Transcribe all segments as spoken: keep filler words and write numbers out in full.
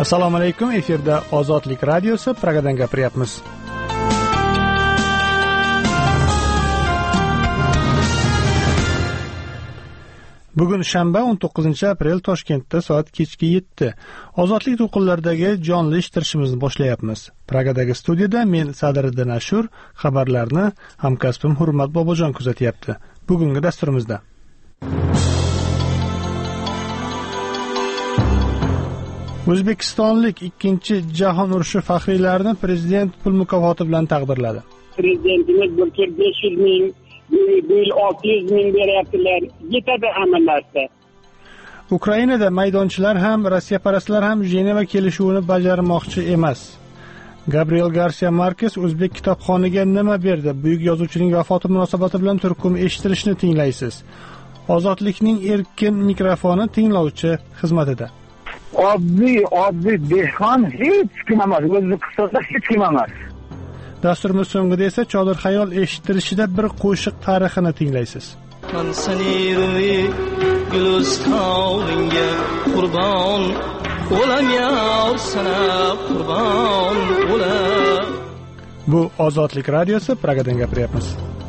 Assalomu alaykum, efirda Ozodlik radiosi, Pragadan gapiryapmiz. Bugun shanba o'n to'qqizinchi aprel, Toshkentda soat kechki yetti. Ozodlik to'lqinlaridagi jonli eshittirishimizni boshlayapmiz. Pragadagi studiyada men Sadiriddin Ashur, xabarlarni hamkasbim Hurmat Bobojon kuzatyapti. Bugungi dasturimizda O'zbekistonlik ikkinchi jahon urushi faxriylarini prezident pul mukofoti bilan taqdirladi. Prezidentimiz bir besh yuz ming, bu yil olti yuz ming beryaptilar. Yetadi hammalasi. Ukrainada maydonchilar ham, rossiyaparastlar ham Jeneva kelishuvini bajarmoqchi emas. Gabriel Garcia Marquez O'zbek kitobxoniga nima berdi? Buyuk yozuvchining vafoti munosabati bilan turkum eshittirishni tinglaysiz. Ozodlikning erkin mikrofoni tinglovchi xizmatida. Oddiy, oddiy dehqon hech kim emas, o'zi qisqada hech kim emas. Dasturimiz so'ngida esa Chodir xayol eshittirishida bir qo'shiq tarixini tinglaysiz. Qurbon o'lam yor sana qurbon o'lam. Bu Ozodlik radiosi, Pragadan gapiryapmiz.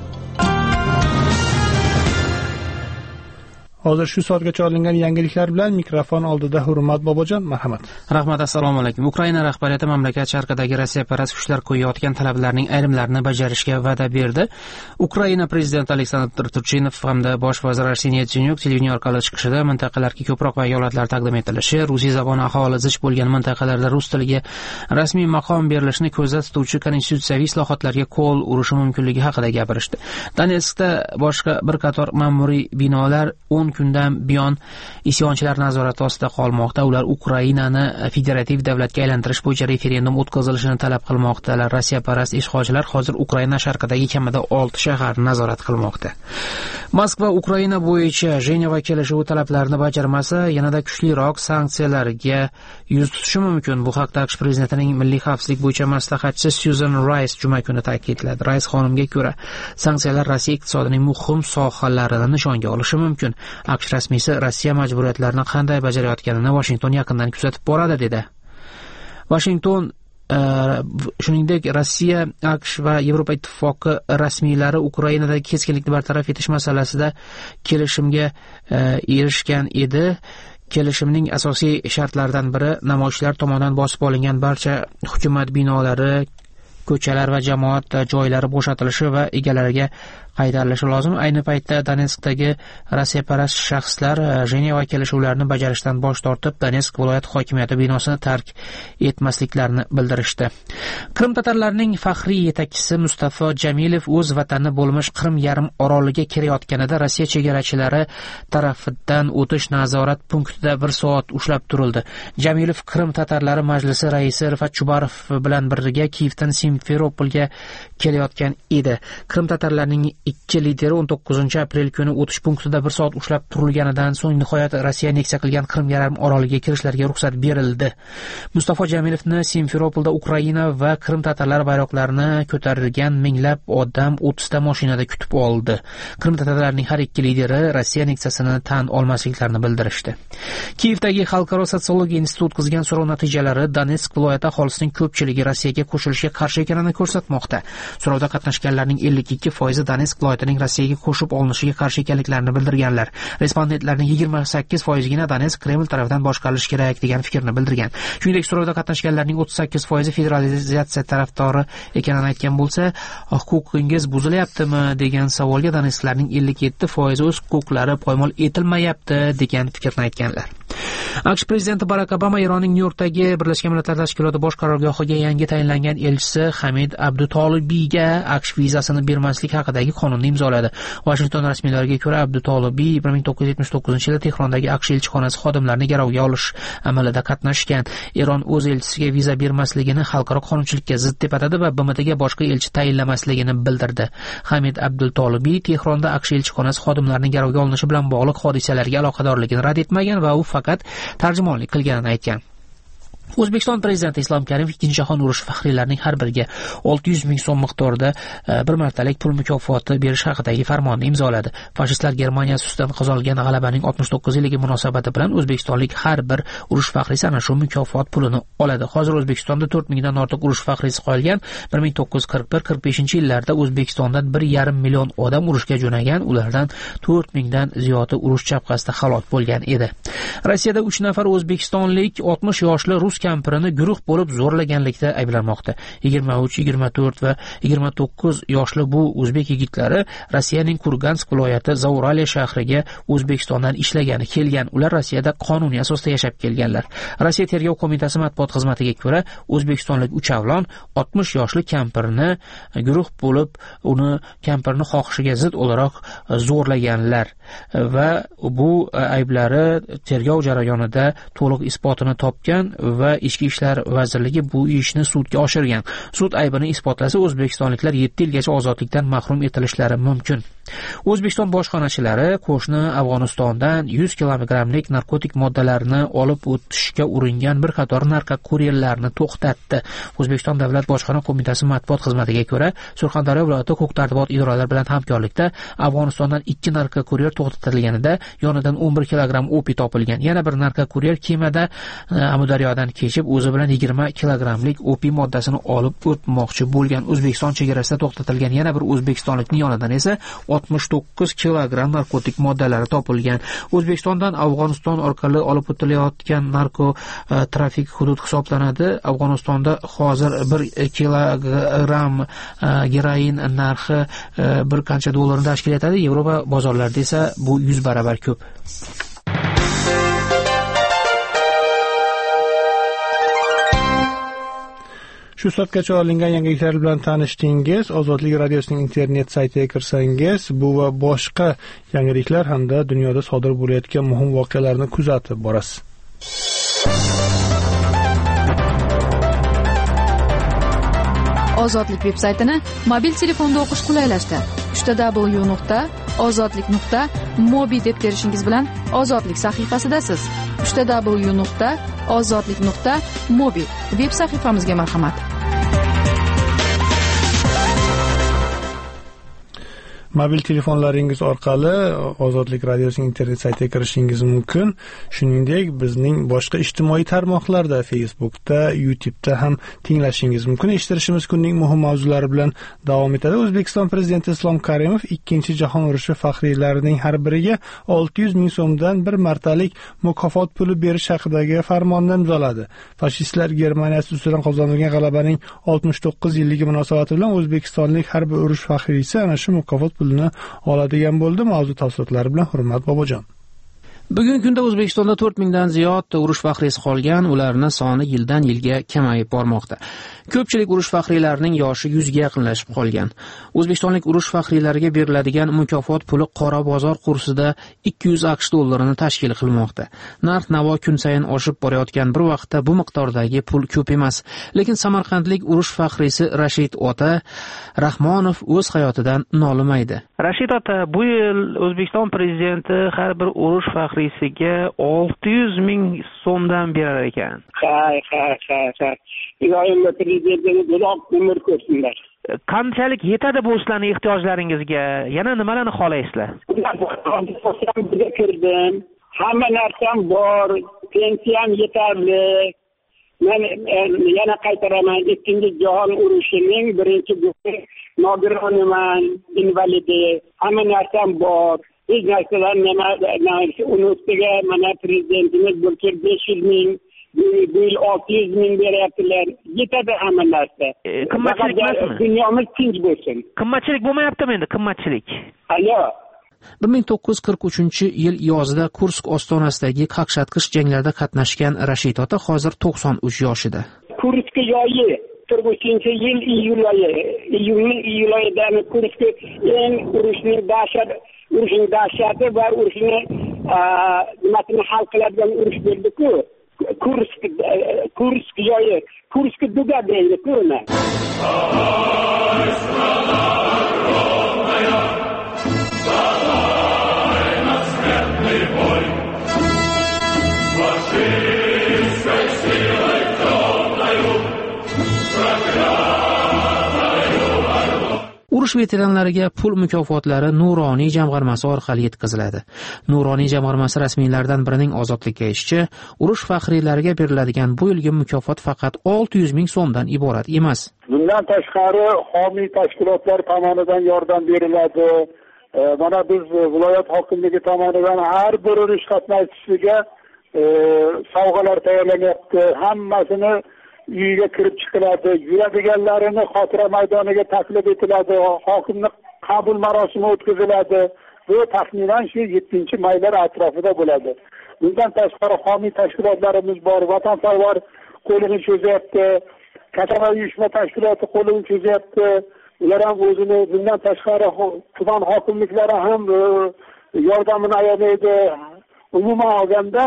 Hozir shu soatgacha olingan yangiliklar bilan mikrofon oldida Hurmat Bobojon, marhamat. Rahmat, assalomu alaykum. Ukraina rahbariyati mamlakat sharqidagi rossiyaparast kuchlar qo'yayotgan talablarning ayrimlarini bajarishga va'da berdi. Ukraina prezidenti Aleksandr Turchinov hamda bosh vazir Arsenij Yatsenyuk televideniye orqali chiqishida mintaqalarga ko'proq vakolatlar taqdim etilishi, Rusiya zaboni aholi zich bo'lgan mintaqalarda rus tiliga rasmiy maqom berilishini ko'zda tutuvchi konstitutsiyaviy islohotlarga qo'l urishi mumkinligi haqida gapirishdi. Donetskda boshqa bir qator ma'muriy binolar o'n kundan buyon isyonchilar nazorati ostida qolmoqda. Ular Ukrainani federativ davlatga aylantirish bo'yicha referendum o'tkazilishini talab qilmoqdalar. Rossiyaparast ishg'olchilar hozir Ukraina sharqidagi kamida olti shaharni nazorat qilmoqda. Moskva Ukraina bo'yicha Jeneva kelishuvi talablarini bajarmasa, yanada kuchliroq sanksiyalarga yuz tutishi mumkin. Bu haqda AQSh prezidentining milliy xavfsizlik bo'yicha maslahatchisi Susan Rice juma kuni ta'kidladi. Rice xonimga ko'ra, sanksiyalar Rossiya iqtisodining muhim sohalarini nishonga olishi mumkin. AQSh rasmiysi Rossiya majburiyatlarini qanday bajarayotganini Washington yaqindan kuzatib boradi dedi. Washington shuningdek Rossiya, AQSh va Yevropa ittifoqi rasmiylari Ukrainadagi keskinlikni bartaraf etish masalasida kelishimga erishgan edi. Kelishimning asosiy shartlaridan biri namoyishchilar tomonidan bosib olingan barcha hukumat binolari, ko'chalar va jamoat joylari bo'shatilishi va egalariga qaytarilishi lozim. Ayni paytda Donetskdagi rossiyaparast shaxslar Jeneva kelishuvlarini bajarishdan bosh tortib, Donetsk viloyat hokimiyati binosini tark etmasliklarini bildirishdi. Qrim tatarlarining faxriy yetakchisi Mustafa Jamilov o'z vatani bo'lmish Qrim yarim oroliga kirayotganida Rossiya chegarachilari tarafidan o'tish nazorat punktida bir soat ushlab turildi. Jamilov Qrim tatarlari majlisi raisi Rifat Chubarov bilan birga Kiyevdan Simferopolga kelayotgan edi. Qrim tatarlarining ikki lideri o'n to'qqizinchi aprel kuni o'tish punktida bir soat ushlab turilganidan so'ng nihoyat Rossiya aneksiya qilgan Qrim yarim oroliga kirishlarga ruxsat berildi. Mustafa Jamilovni Simferopolda Ukraina va Qrim tatarlari bayroqlarini ko'tarilgan minglab odam o'ttizta mashinada kutib oldi. Qrim tatarlarining har ikki lideri Rossiya aneksiyasini tan olmasliklarini bildirishdi. Kiyevdagi Xalqaro sotsiologiya instituti o'tkazgan so'rov natijalari Donetsk viloyati aholisining ko'pchiligi Rossiyaga qo'shilishga qarshi ekanini ko'rsatmoqda. So'rovda qatnashganlarning ellik ikki foizi Donetsk viloyatining Rossiyaga qo'shib olinishiga qarshi ekanliklarini bildirganlar. Respondentlarning yigirma sakkiz foizigina Donetsk Kreml tomonidan boshqarilishi kerak degan fikrni bildirgan. Shuningdek, so'rovda qatnashganlarning o'ttiz sakkiz foizi federalizatsiya tarafdori ekanini aytgan bo'lsa, huquqingiz buzilyaptimi degan savolga Donetsklarning ellik yetti foizi o'z huquqlari poymol etilmayapti degan fikrni aytganlar. AQSh prezidenti Barak Obama Eronning Nyu-Yorkdagi Birlashgan Millatlar Tashkiloti bosh qarorgohiga yangi tayinlangan elchisi Hamid Abdutolibiyga AQSh vizasini bermaslik haqidagi qonunni imzoladi. Washington rasmiylariga ko'ra, Abdutolibiy bir ming to'qqiz yuz yetmish to'qqizinchi yilda Tehrondagi AQSh elchixonasi xodimlarini garovga olish amalida qatnashgan. Eron o'z elchisiga viza bermasligini xalqaro qonunchilikka zid deb atadi va B M Tga boshqa elchi tayinlamasligini bildirdi. Hamid Abdutolibiy Tehronda AQSh elchixonasi xodimlarining garovga olinishi bilan bog'liq hodisalarga aloqadorligini rad etmagan va u faqat tarjimonlik qilganini aytgan. O'zbekiston prezidenti Islom Karimov ikkinchi jahon urushi faxriylarining har biriga olti yuz ming so'm miqdorida bir martalik pul mukofoti berish haqidagi farmonni imzoladi. Fashistlar Germaniyasi ustidan qozonilgan g'alabaning oltmish to'qqiz yilligi munosabati bilan o'zbekistonlik har bir urush faxriysi ana shu mukofot pulini oladi. Hozir O'zbekistonda to'rt mingdan ortiq urush faxriysi qolgan. bir ming to'qqiz yuz qirq bir qirq beshinchi yillarda O'zbekistondan bir yarim million odam urushga jo'nagan, ulardan to'rt mingdan ziyodi urush chapqasida halok bo'lgan edi. Rossiyada uch nafar o'zbekistonlik oltmish yoshli rus kampirini guruh bo'lib zo'rlaganlikda ayblanmoqda. yigirma uch, yigirma to'rt va yigirma to'qqiz yoshli bu o'zbek yigitlari Rossiyaning Kurgansk viloyati Zauralya shahriga O'zbekistondan ishlagani kelgan. Ular Rossiyada qonuniy asosda yashab kelganlar. Rossiya tergov qo'mitasi matbuot xizmatiga ko'ra, o'zbekistonlik uch avlon oltmish yoshli kampirni guruh bo'lib, uni kampirni xohishiga zid o'laroq zo'rlaganlar va bu ayblari tergov jarayonida to'liq isbotini topgan va Ichki ishlar vazirligi bu ishni sudga oshirgan. Sud aybini isbotlasa, o'zbekistonliklar yetti yilgacha ozodlikdan mahrum etilishlari mumkin. O'zbekiston bojxonachilari qo'shni Afg'onistondan yuz kilogrammlik narkotik moddalarni olib o'tishga uringan bir qator narkokuryerlarni to'xtatdi. O'zbekiston Davlat bojxona qo'mitasi matbuot xizmatiga ko'ra, Surxondaryo viloyati huquq-tartibot idoralari bilan hamkorlikda Afg'onistondan ikki narkokuryer to'xtatilganida yonidan o'n bir kilogramm opiy topilgan. Yana bir narkokuryer kemada Amudaryodan kechib o'zi bilan yigirma kilogrammlik opiy moddasini olib o'tmoqchi bo'lgan. O'zbekiston chegarasida to'xtatilgan yana bir o'zbekistonlikning yonidan esa oltmish to'qqiz kilogramm narkotik moddalari topilgan. O'zbekistondan Afg'oniston orqali olib o'tilayotgan narko trafik hudud hisoblanadi. Afg'onistonda hozir bir kilogramm geroin narxi bir qancha dollarni tashkil etadi. Yevropa bozorlarida esa bu yuz barobar ko'p. Shu soatgacha olingan yangiliklar bilan tanishdingiz. Ozodlik radiosining internet saytiga kirsangiz, bu va boshqa yangiliklar hamda dunyoda sodir bo'layotgan muhim voqealarni kuzatib borasiz. Ozodlik veb-saytini mobil telefonda o'qish qulaylashdi. w w w nuqta ozodlik nuqta mobi deb terishingiz bilan Ozodlik sahifasidasiz. w w w nuqta ozodlik nuqta mobi veb sahifamizga marhamat. Mobil telefonlaringiz orqali Ozodlik radiosining internet saytiga kirishingiz mumkin. Shuningdek, bizning boshqa ijtimoiy tarmoqlarda, Facebookda, YouTube'da ham tinglashingiz mumkin. Eshittirishimiz kunning muhim mavzulari bilan davom etadi. O'zbekiston prezidenti Islom Karimov ikkinchi jahon urushi faxriylarining har biriga olti yuz ming so'mdan bir martalik mukofot puli berish haqidagi farmonni imzoladi. Fashistlar Germaniyasi ustidan qozonilgan g'alabaning oltmish to'qqiz yilligi munosabati bilan o'zbekistonlik har bir urush faxriysi ana shu mukofot pulni oladigan bo'ldi. Mavzu tafsilotlari bilan Hurmat Bobojon. Bugungi kunda O'zbekistonda to'rt mingdan ziyod urush faxriysi qolgan, ularning soni yildan yilga kamayib bormoqda. Ko'pchilik urush faxriylarining yoshi yuzga yaqinlashib qolgan. O'zbekistonlik urush faxriylariga beriladigan mukofot puli qora bozor kursida ikki yuz aqsh dollarini tashkil qilmoqda. Narx-navo kun sayin oshib borayotgan bir vaqtda bu miqdordagi pul ko'p emas. Lekin Samarqandlik urush faxriysi Rashid ota Rahmonov o'z hayotidan nolimaydi. Rashid ota, bu yil O'zbekiston prezidenti har bir urush faxriysiga olti yuz ming so'mdan berar ekan. Ha, ha, ha, ha. Iloyim prezidentimiz uzoq umr ko'rsinlar. Qanchalik yetadi bu sizlarning ehtiyojlaringizga? Yana nimalarni xohlaysizlar? Bizga kirdim. Hamma narsam bor, pensiyam yetarli. Men yana qaytaraman, ikkinchi jahon urushining birinchi guruhi nogironiman, invalidi. Hamma narsam bor. Hech narsadan nima uni ustiga mana prezidentimiz bir besh yuz ming, bu yil olti yuz ming beryaptilar. Yetadi hamma narsa. Qimmatchilik emasmi? Dunyomiz tinch bo'lsin. Qimmatchilik bo'lmayaptimi endi, qimmatchilik? Alo. bir ming to'qqiz yuz qirq uchinchi yil yozida Kursk ostonasidagi qaqshatqich janglarda qatnashgan Rashid ota hozir to'qson uch yoshida. Kursk yoyi qirq uchinchi yil iyul oyi, iyulning iyul oyidan Kursk eng urushning dahshati, urushning dahshati va urushni nimasini hal qiladigan urush bo'ldi-ku. Kursk Kursk yoyi, Kursk tugadi endi ko'rma. Фашистской силой urush veteranlariga pul mukofotlari Nuroniy jamg'armasi orqali yetkaziladi. Nuroniy jamg'armasi rasmiylaridan birining ozodlikka aytishicha, urush faxriylariga beriladigan bu yilgi mukofot faqat olti yuz ming so'mdan iborat emas. Bundan tashqari homiy tashkilotlar tomonidan yordam beriladi. Mana biz viloyat hokimligi tomonidan har bir urush qatnashchisiga sovg'alar tayyorlanyapti. Hammasini uyiga kirib chiqiladi. Yuradiganlarini xotira maydoniga taklif etiladi. Hokimlik qabul marosimi o'tkaziladi. Bu taxminan shu yettinchi maylar atrofida bo'ladi. Bundan tashqari homiy tashkilotlarimiz bor. Vatanparvar qo'lini cho'zyapti. Katama uyushma tashkiloti qo'lini cho'zyapti. Ular ham o'zini, bundan tashqari tuman hokimliklari ham yordamini ayamaydi. Umuman olganda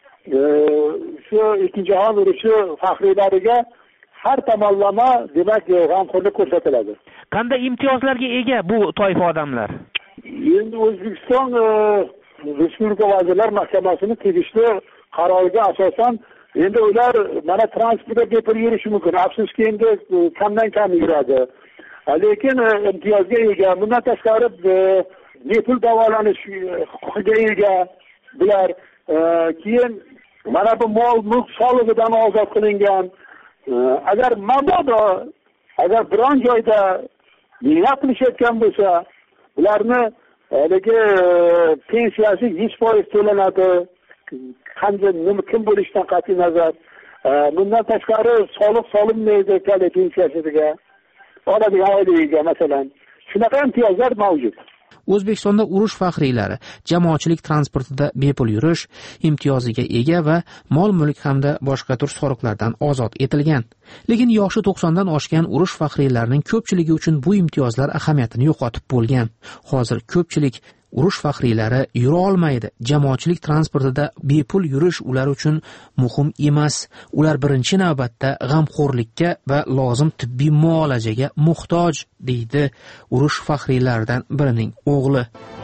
shu ikkinchi jahon urushi faxriylariga har tomonlama demak g'amxo'rlik ko'rsatiladi. Qanday imtiyozlarga ega bu toifa odamlar? Endi O'zbekiston Respublika Vazirlar Mahkamasining tegishli qaroriga asosan endi ular mana transportda bepul yurishi mumkin. Afsuski endi kamdan kam yuradi. Lekin imtiyozga ega. Bundan tashqari bepul davolanish huquqiga ega bular. Keyin mana bu mol mulk solig'idan ozod qilingan. Agar mabodo agar biron joyda mehnat qilishayotgan bo'lsa, ularni haligi pensiyasi yuz foiz to'lanadi. Qanday nima kim bo'lishidan qat'iy nazar. Bundan tashqari soliq solinmaydi kalak pensiyasiga. Oladigan oilaga masalan. Shunaqa imtiyozlar mavjud. O'zbekistonda urush faxriylari jamoatchilik transportida bepul yurish imtiyoziga ega va mol-mulk hamda boshqa tur soliqlardan ozod etilgan. Lekin yoshi to'qsondan oshgan urush faxriylarining ko'pchiligi uchun bu imtiyozlar ahamiyatini yo'qotib bo'lgan. Hozir ko'pchilik urush faxriylari yura olmaydi. Jamoatchilik transportida bepul yurish ular uchun muhim emas. Ular birinchi navbatda g'amxo'rlikka va lozim tibbiy muolajaga muhtoj, deydi urush faxriylaridan birining o'g'li.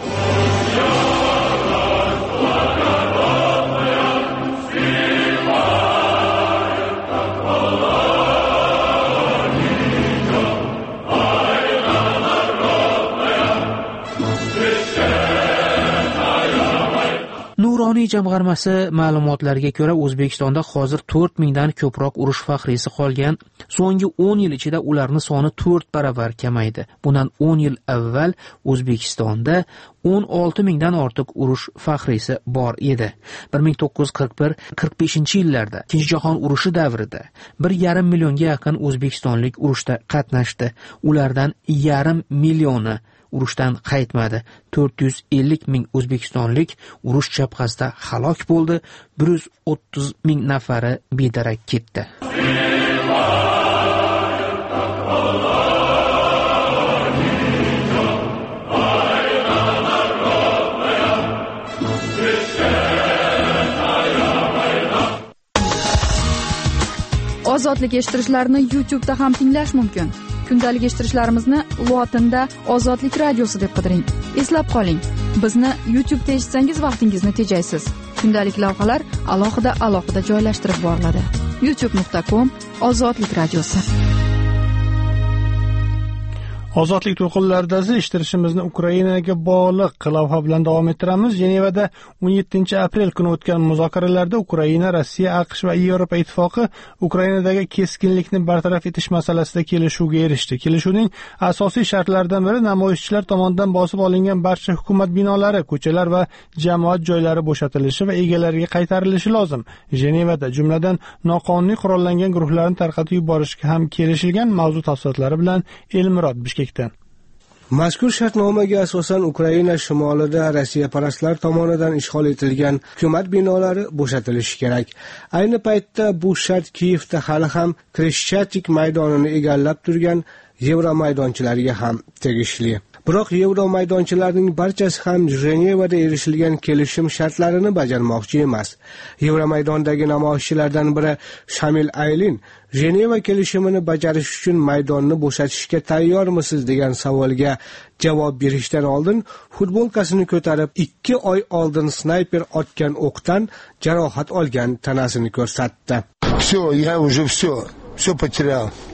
Nuroniy jamg'armasi ma'lumotlariga ko'ra, O'zbekistonda hozir to'rt mingdan ko'proq urush faxriysi qolgan. So'nggi o'n yil ichida ularning soni to'rt baravar kamaydi. Bundan o'n yil avval O'zbekistonda o'n olti mingdan ortiq urush faxriysi bor edi. bir ming to'qqiz yuz qirq bir qirq beshinchi yillarda Ikkinchi jahon urushi davrida bir yarim millionga yaqin o'zbekistonlik urushda qatnashdi. Ulardan yarim millioni urushdan qaytmadi. to'rt yuz ellik ming o'zbekistonlik urush chapqasida halok bo'ldi. bir yuz o'ttiz ming nafari bedarak ketdi. Ozodlik eshittirishlarini YouTube da ham tinglash mumkin. Kundalik eshittirishlarimizni lotinda Ozodlik radiosi deb qidiring. Eslab qoling, bizni YouTube'da eshitsangiz vaqtingizni tejaysiz. Kundalik lavhalar alohida alohida joylashtirib boriladi. youtube nuqta com Ozodlik radiosi. Ozodlik to'lqinlarida eshittirishimizni Ukrainaga bog'liq lavha bilan davom ettiramiz. Jenevada o'n yettinchi aprel kuni o'tgan muzokaralarda Ukraina, Rossiya, AQSh va Yevropa ittifoqi Ukrainadagi keskinlikni bartaraf etish masalasida kelishuvga erishdi. Kelishuvning asosiy shartlaridan biri namoyishchilar tomonidan bosib olingan barcha hukumat binolari, ko'chalar va jamoat joylari bo'shatilishi va egalariga qaytarilishi lozim. Jenevada jumladan noqonuniy qurollangan guruhlarni tarqatib yuborishga ham kelishilgan. Mavzu tafsilotlari bilan Elmurod Bishkek. Mazkur shartnomaga asosan Ukraina shimolida Rossiya parastlar tomonidan ishg'ol etilgan hukumat binolari bo'shatilishi kerak. Ayni paytda bu shart Kiyevda hali ham Kreshchatik maydonini egallab turgan Yevro maydonchilariga ham tegishli. Biroq Yevro maydonchilarining barchasi ham Jenevada erishilgan kelishim shartlarini bajarmoqchi emas. Yevro maydondagi namoyishchilardan biri Shamil Aylin Jeneva kelishimini bajarish uchun maydonni bo'shatishga tayyormisiz degan savolga javob berishdan oldin futbolkasini ko'tarib ikki oy oldin snayper otgan o'qdan jarohat olgan tanasini ko'rsatdi. Всё, я уже всё, всё потерял.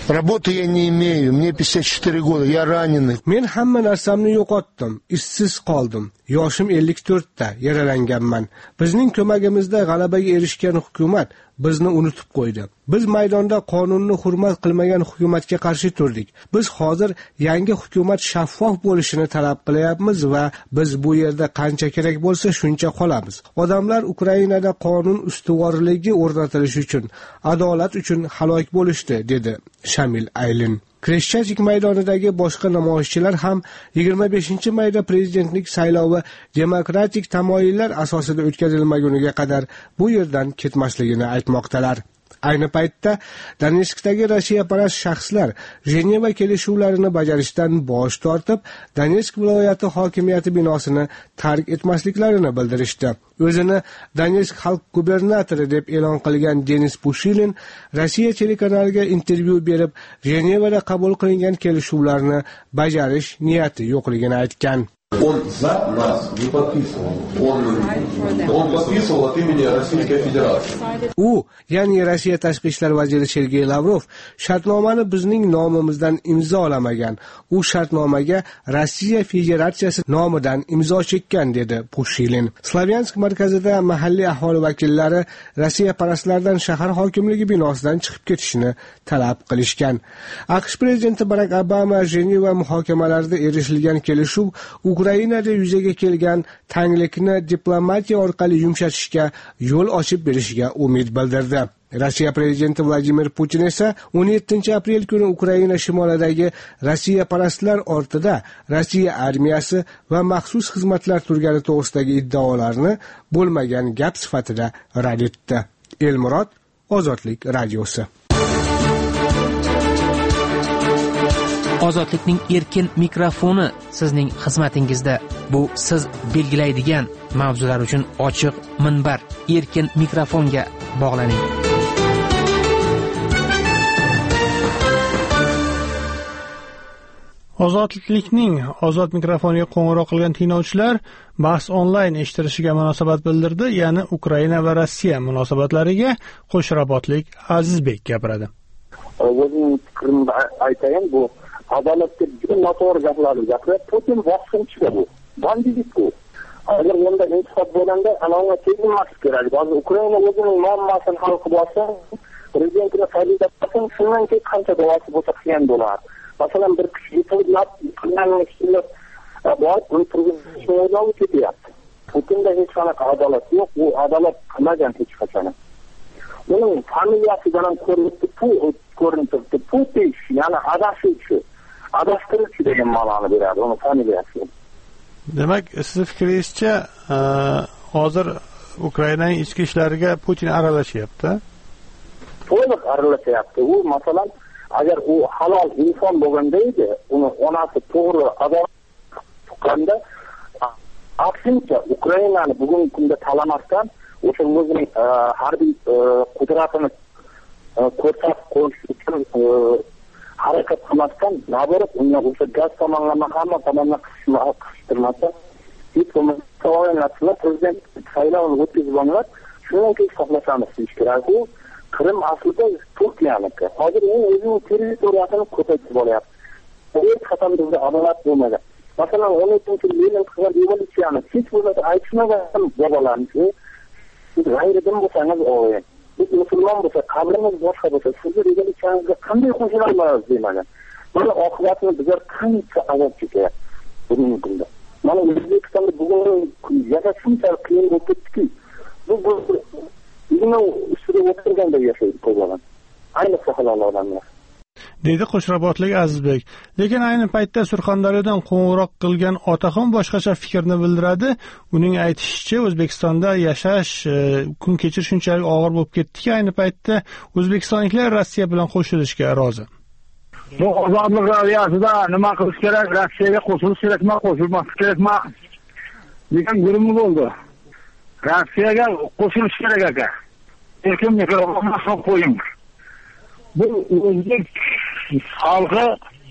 Работы я не имею, мне пятьдесят четыре года, я раненый. Men hamma narsamni yo'qotdim, ishsiz qoldim. Yoshim ellik to'rt ta, yaralanganman. Bizning ko'magimizda g'alabaga erishgan hukumat bizni unutib qo'ydi. Biz maydonda qonunni hurmat qilmagan hukumatga qarshi turdik. Biz hozir yangi hukumat shaffof bo'lishini talab qilyapmiz va biz bu yerda qancha kerak bo'lsa shuncha qolamiz. Odamlar Ukrainada qonun ustuvorligi o'rnatilishi uchun, adolat uchun halok bo'lishdi, dedi Shamil Aylin. Kreshchachik maydonidagi boshqa namoyishchilar ham yigirma beshinchi mayda prezidentlik saylovi demokratik tamoyillar asosida o'tkazilmaguniga qadar bu yerdan ketmasligini aytmoqdalar. Ayni paytda Donetskdagi Rossiyaparast shaxslar Jeneva kelishuvlarini bajarishdan bosh tortib, Donetsk viloyati hokimiyati binosini tark etmasliklarini bildirishdi. O'zini Donetsk xalq gubernatori deb e'lon qilgan Denis Pushilin Rossiya telekanaliga intervyu berib, Jenevada qabul qilingan kelishuvlarni bajarish niyati yo'qligini aytgan. Он за нас не подписывал. Он, он подписывал от имени Российской Федерации. U, ya'ni Rossiya tashqi ishlar vaziri Sergey Lavrov shartnomani bizning nomimizdan imzolamagan. U shartnomaga Rossiya Federatsiyasi nomidan imzo chekkan, dedi Pushilin. Slavyansk markazida mahalliy aholi vakillari Rossiya parastlardan shahar hokimligi binosidan chiqib ketishini talab qilishgan. AQSh prezidenti Barack Obama Jeneva muhokamalarida erishilgan kelishuv Ukrainada yuzaga kelgan tanglikni diplomatiya orqali yumshatishga yo'l ochib berishiga umid bildirdi. Rossiya prezidenti Vladimir Putin esa o'n yettinchi aprel kuni Ukraina shimolidagi Rossiya parastlar ortida Rossiya armiyasi va maxsus xizmatlar turgani to'g'risidagi iddaolarni bo'lmagan gap sifatida rad etdi. Elmurod, Ozodlik radiosi. Ozodlikning erkin mikrofoni sizning xizmatingizda. Bu siz belgilaydigan mavzular uchun ochiq minbar. Erkin mikrofonga bog'laning. Ozodlikning ozod mikrofoniga qo'ng'iroq qilgan tinglovchilar bahs onlayn eshitilishiga munosabat bildirdi, ya'ni Ukraina va Rossiya munosabatlariga Qo'shrabotlik Azizbek gapiradi. O'zim fikrimni aytayin, bu adolatga juda noto'g'ri gaplarni gapiradi. Putin bosqinchiga bu, banditlik bu. Agar bunda intifob bo'lganda anonga tegilmas kerak. Hozir Ukraina o'zining muammosini hal qilib olsa, prezidentga foyda topsin, shundan keyin qancha da'vosi bo'lsa qilgan bo'ladi. Masalan, bir kishi yiqilib, qilganini ishlar bor, uni turg'izishni ketyapti. Putinda hech qanaqa adolat yo'q, u adolat qilmagan hech qachon. Uning familiyasidan ham ko'rinibdi, ko'rinibdi. Putin, ya'ni adashuvchi, adashtiruvchi degan ma'noni beradi uning familiyasi. Demak, siz fikringizcha, hozir Ukrainaning ichki ishlariga Putin aralashyapti? To'liq aralashyapti. U masalan, agar u halol inson bo'lganda edi, uni onasi to'g'ri adolat tuqqanda, aksincha Ukrainani bugungi kunda talamasdan o'sha o'zining harbiy qudratini ko'rsatib qo'yish uchun harakat qilmasdan, nazorat unga o'sha gaz tomonlama hamma tomondan qistirmasa, hech bo'lmasa prezident saylovini o'tkazib olinglar, shundan keyin hisoblashamiz deyish kerak. U Qrim aslida Turkiyaniki. Hozir u o'zining territoriyasini ko'paytirib olyapti. Hech qachon bizda adolat bo'lmagan. Masalan, o'n yettinchi yilning qilgan revolyutsiyani hech bo'lmasa aytishmagan bobolarimiz, g'ayridan bo'lsangiz o'yin. Biz musulmon bo'lsa, qabrimiz boshqa bo'lsa, sizni revolyutsiyangizga qanday qo'shilamiz demagan. Mana oqibatini bizlar qancha azob chekyapti bugungi kunda. Mana O'zbekistonda bugun yashash shunchalik qiyin bo'lib ketdiki, bu bu Bino ustida o'tirganda yashaydi ko'zlar. Ayniqsa halol odamlar. Deydi Qo'shrabotlik Azizbek. Lekin ayni paytda Surxondaryodan qo'ng'iroq qilgan otaxon boshqacha fikrni bildiradi. Uning aytishicha, O'zbekistonda yashash kun kechir shunchalik og'ir bo'lib ketdiki, ayni paytda o'zbekistonliklar Rossiya bilan qo'shilishga rozi. Bu ozodlik rivojida nima qilish kerak? Rossiyaga qo'shilish kerakmi, qo'shilmaslik kerakmi? degan gurum bo'ldi. Rossiyaga qo'shilish kerak aka. Erkin mikrofonni olib qo'ying. Bu o'zbek xalqi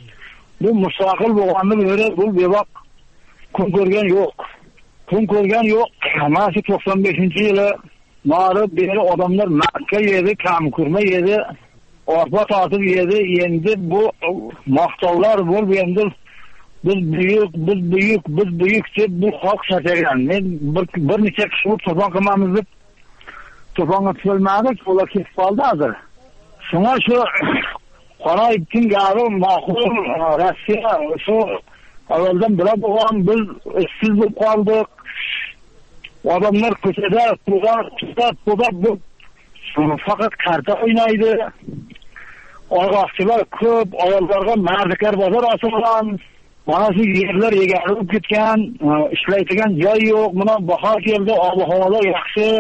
bu mustaqil bo'lganini biladi, bu bevaq kun ko'rgan yo'q. Kun ko'rgan yo'q. Mana shu to'qson beshinchi yili ma'rif beri odamlar Makka yedi, kam kurma yedi. orpa tortib yedi. Endi bu maqtovlar bo'lib endi biz buyuk, biz buyuk, biz buyuk deb bu xalq shatagan. Men bir, bir necha kishi to'pon qilamiz deb to'ponga tushilmadik, ular ketib qoldi hozir. Shunga shu Qorayibning gapi ma'qul. Rossiya shu avvaldan bilib bo'lgan, biz ishsiz bo'lib qoldik. Odamlar ko'chada turgan, tutib, tutib, faqat karta o'ynaydi. Oyg'oqchilar ko'p, ayollarga mardikar bozor ochilgan. Mana shu yerlar egalib ketgan, ishlaydigan joy yo'q. Mana bahor keldi, ob-havolar yaxshi.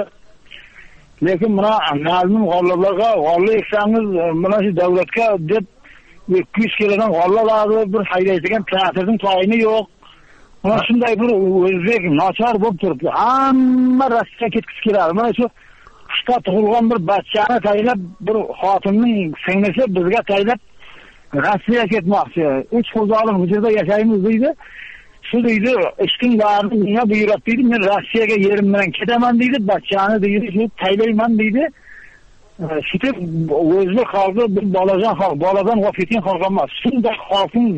Lekin mana ma'lum g'ollarga g'ollar eksangiz, mana shu davlatga deb ikki yuz kilodan g'ollar bir haydaydigan traktorning tayini yo'q. Mana shunday bir o'zbek nachar bo'lib turibdi. Hamma Rossiyaga ketgisi keladi. Mana shu qishda tug'ilgan bir bachchani taylab, bir xotinning singlisi bizga taylab Rossiyaga ketmoqchi. Uch xil zolim hujurda yashaymiz deydi. Shu deydi, ishning barini menga buyurib deydi, men Rossiyaga yerim bilan ketaman deydi, bachchani deydi, shu taylayman deydi. Shitib o'zbek xalqi bir bolajon xalq, boladan vafot etgan xalq emas. Shunday xalqning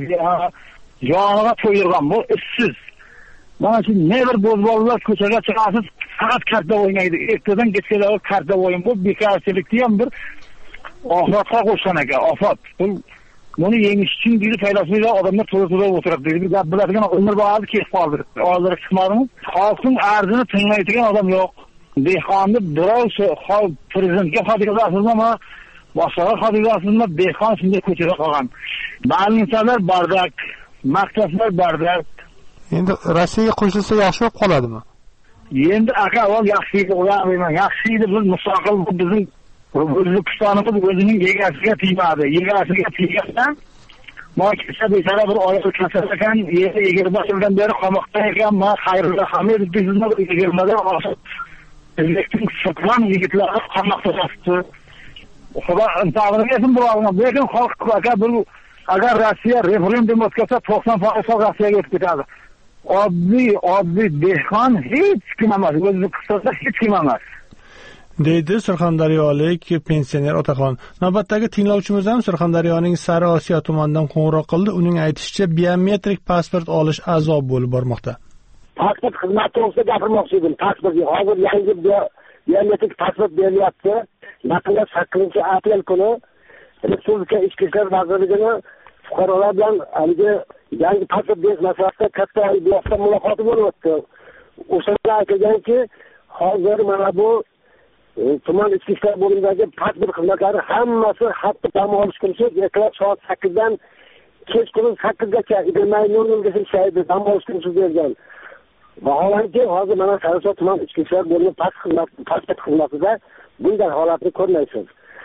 joniga to'yirgan bu ishsiz. Mana shu ne bir bo'zbolalar ko'chaga chiqasiz, faqat karta o'ynaydi. Ertadan kechgacha karta o'yin bu bekorchilikni ham bir ofatga qo'shgan ekan, ofat. Buni yengish uchun deydi faylasuflar odamlar to'la-to'la o'tirib deydi. Bir gap biladigan umr bo'lardi, ketib qoldi. Hozir chiqmadimi? Xalqning arzini tinglaydigan odam yo'q. Dehqonni birov prezidentga xatirlasizmi, ama boshqalar xatirlasizmi, dehqon shunday ko'chada qolgan. Ma'lumotlar bardak, maktablar bardak. Endi Rossiyaga qo'shilsa yaxshi bo'lib qoladimi? Endi aka ol yaxshi edi, o'ylayman. Yaxshi edi, biz mustaqil bizning O'zbekistonimiz o'zining egasiga tegmadi. Egasiga teggan Mo'kisa bechara bir oyoq kasal ekan, yigirma yildan beri qamoqda ekan. Men Xayrullo Hamidov bizni yigirmada osib O'zbekiston sirtlan yigitlar qamoqda yotibdi. Xudo intiqomini bersin bularga. Lekin xalq aka bir agar Rossiya referendum o'tkazsa to'qson foiz Rossiyaga ketib ketadi. Oddiy, oddiy dehqon hech kim emas, O'zbekistonda hech kim emas. deydi Surxondaryolik pensioner Otaxon. Navbatdagi tinglovchimiz ham Surxondaryoning Sariosiyo tumanidan qo'ng'iroq qildi. Uning aytishicha, biometrik pasport olish azob bo'lib bormoqda. Pasport xizmati to'g'risida gapirmoqchi edim. Pasport hozir yangi biometrik pasport berilyapti. Yaqinda sakkizinchi aprel kuni Respublika Ichki ishlar vazirligini fuqarolar bilan haligi yangi pasport berish masalasida katta bir muloqoti bo'lib o'tdi. O'shanda aytilganki, hozir mana bu tuman ichki ishlar bo'limidagi pasport xizmatlari hammasi hatto dam olish kunchi ertalab soat sakkizdan kechqurun sakkizgacha yigirma nol nolgacha ishlaydi, dam olish kunchi bergan. Vaholanki hozir mana Sariosiyo tuman ichki ishlar bo'limi pasport xizmatida bunday holatni ko'rmaysiz.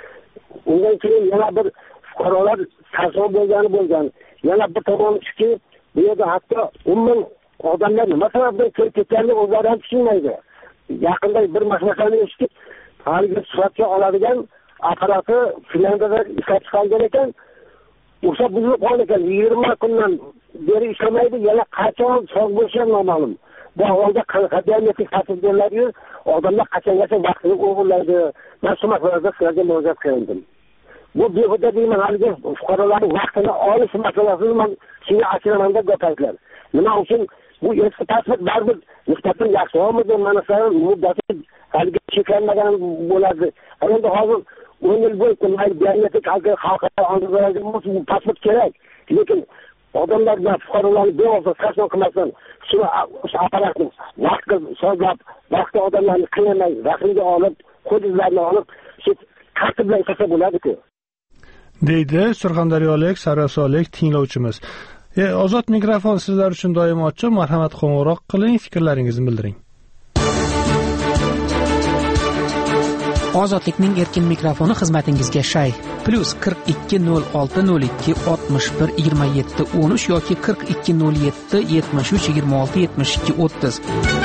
Undan keyin yana bir fuqarolar sarson bo'lgani bo'lgan. Yana bir tomonki bu yerda hatto umuman odamlar nima sababdan kelib ketganini o'zlari ham tushunmaydi. Yaqinda bir mashalani eshitib, haligi suratga oladigan apparati Finlandiyada ishlab chiqargan ekan. O'sha buzilib qolgan ekan. yigirma kundan beri ishlamaydi, yana qachon sog' bo'lishi ham noma'lum. Bu holda qadamiyatli tasvirlarni odamlar qachongacha vaqtini o'g'irlaydi. Men shu masalada sizlarga murojaat qildim. Bu behuda deyman, haligi fuqarolarning vaqtini olish masalasini men shunga achinamanda gapirdilar. Nima uchun bu eski pasport baribir nisbatan yaxshi bo'lmadi, mana shu muddati haligi cheklanmagan bo'ladi. Endi hozir o'n yil bo'yicha biometrik xalqaro andijonga pasport kerak. Lekin odamlar bilan fuqarolarni bevosita sarson qilmasdan shu apparatni vaqtga so'zlab, vaqtda odamlarni qiynamay, vaqtiga olib, hududlarni olib, shu tartib bilan ishlasa bo'ladi-ku. deydi Surxondaryolik Sariosiyolik tinglovchimiz. E, ozod mikrofon sizlar uchun doim ochiq. Marhamat, qo'ng'iroq qiling, fikrlaringizni bildiring. Ozodlikning erkin mikrofoni xizmatingizga shay. Plus qirq ikki nol olti nol ikki oltmish bir yigirma yetti o'n uch yoki qirq ikki nol yetti yetmish uch yigirma olti yetmish ikki o'ttiz.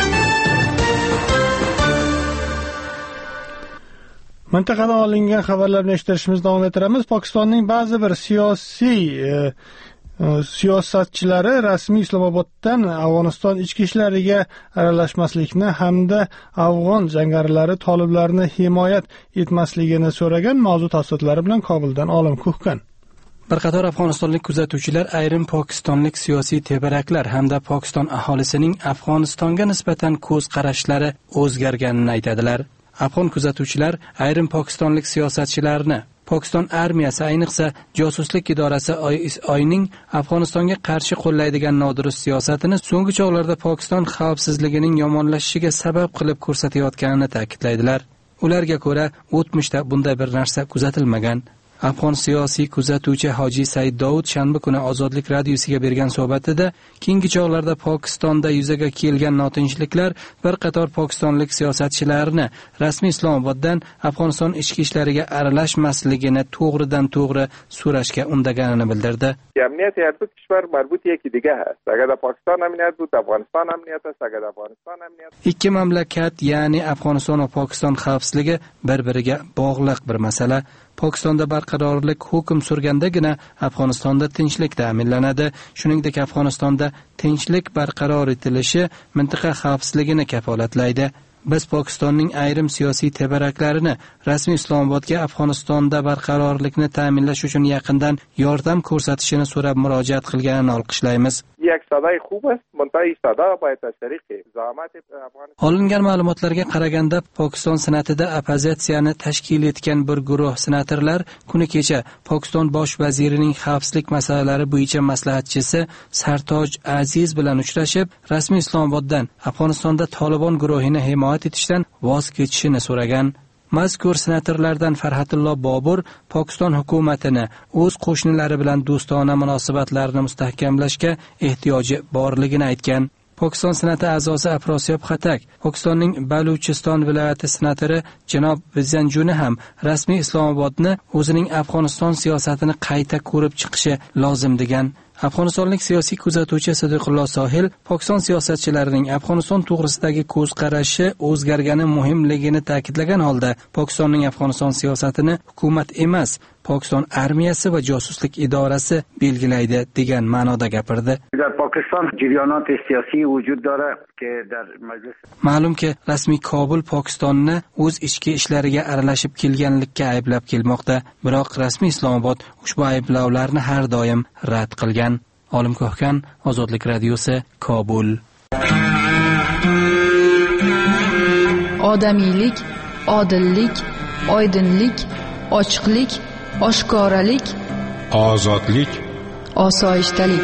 Mintaqadan olingan xabarlarni eshittirishimizni davom ettiramiz. Pokistonning ba'zi bir siyosiy e, siyosatchilari rasmiy Islomoboddan Afg'oniston ichki ishlariga aralashmaslikni hamda afg'on jangarilari toliblarni himoyat etmasligini so'ragan mavzu tafsilotlari bilan Kobuldan Olim Kuhkan. Bir qator afg'onistonlik kuzatuvchilar ayrim pokistonlik siyosiy tevaraklar hamda Pokiston aholisining Afg'onistonga nisbatan ko'z qarashlari o'zgarganini aytadilar. Afg'on kuzatuvchilar ayrim pokistonlik siyosatchilarni Pokiston armiyasi, ayniqsa josuslik idorasi oyning Afg'onistonga qarshi qo'llaydigan nodurust siyosatini so'nggi chog'larda Pokiston xavfsizligining yomonlashishiga sabab qilib ko'rsatayotganini ta'kidlaydilar. Ularga ko'ra, o'tmishda bunday bir narsa kuzatilmagan. Afg'on siyosiy kuzatuvchi Hoji Said Dovud shanba kuni Ozodlik radiosiga bergan suhbatida keyingi chog'larda Pokistonda yuzaga kelgan notinchliklar bir qator pokistonlik siyosatchilarni rasmiy Islomoboddan Afg'oniston ichki ishlariga aralashmasligini to'g'ridan to'g'ri so'rashga undaganini bildirdi. امنیت هر دو کشور مربوط یکی دیگه هست. اگر در پاکستان امنیت بود، افغانستان امنیت است. اگر در افغانستان امنیت. Ikki mamlakat, ya'ni Afg'oniston va Pokiston xavfsizligi bir-biriga bog'liq bir masala. Pokistonda barqarorlik hukm surgandagina Afg'onistonda tinchlik ta'minlanadi. Shuningdek, Afg'onistonda tinchlik barqaror etilishi mintaqa xavfsizligini kafolatlaydi. Biz Pokistonning ayrim siyosiy tebaraklarini rasmiy Islomobodga Afg'onistonda barqarorlikni ta'minlash uchun yaqindan yordam ko'rsatishini so'rab murojaat qilganini olqishlaymiz. Olingan ma'lumotlarga qaraganda, Pokiston senatida oppozitsiyani tashkil etgan bir guruh senatorlar kuni kecha Pokiston bosh vazirining xavfsizlik masalalari bo'yicha maslahatchisi Sartoj Aziz bilan uchrashib, rasmiy Islomoboddan Afg'onistonda Tolibon guruhini himoya etishdan voz kechishini so'ragan. Mazkur senatorlardan Farhatullo Bobur Pokiston hukumatini o'z qo'shnilari bilan do'stona munosabatlarni mustahkamlashga ehtiyoji borligini aytgan. Pokiston senati a'zosi Afrosiyob Xatak, Pokistonning Baluchiston viloyati senatori janob Vizanjuni ham rasmiy Islomobodni o'zining Afg'oniston siyosatini qayta ko'rib chiqishi lozim degan. Afg'onistonlik siyosiy kuzatuvchi Sadiqulloh Sohil Pokiston siyosatchilarining Afg'oniston to'g'risidagi ko'z qarashi o'zgargani muhimligini ta'kidlagan holda, Pokistonning Afg'oniston siyosatini hukumat emas, Pokiston armiyasi va josuslik idorasi belgilaydi degan ma'noda gapirdi. Ma'lumki, rasmiy Kobul Pokistonni o'z ichki ishlariga aralashib kelganlikka ayblab kelmoqda, biroq rasmiy Islomobod ushbu ayblovlarni har doim rad qilgan. Olim Ko'hkan, Ozodlik radiosi, Kobul. Odamiylik, odillik, oydinlik, ochiqlik, oshkoralik, ozodlik, osoyishtalik.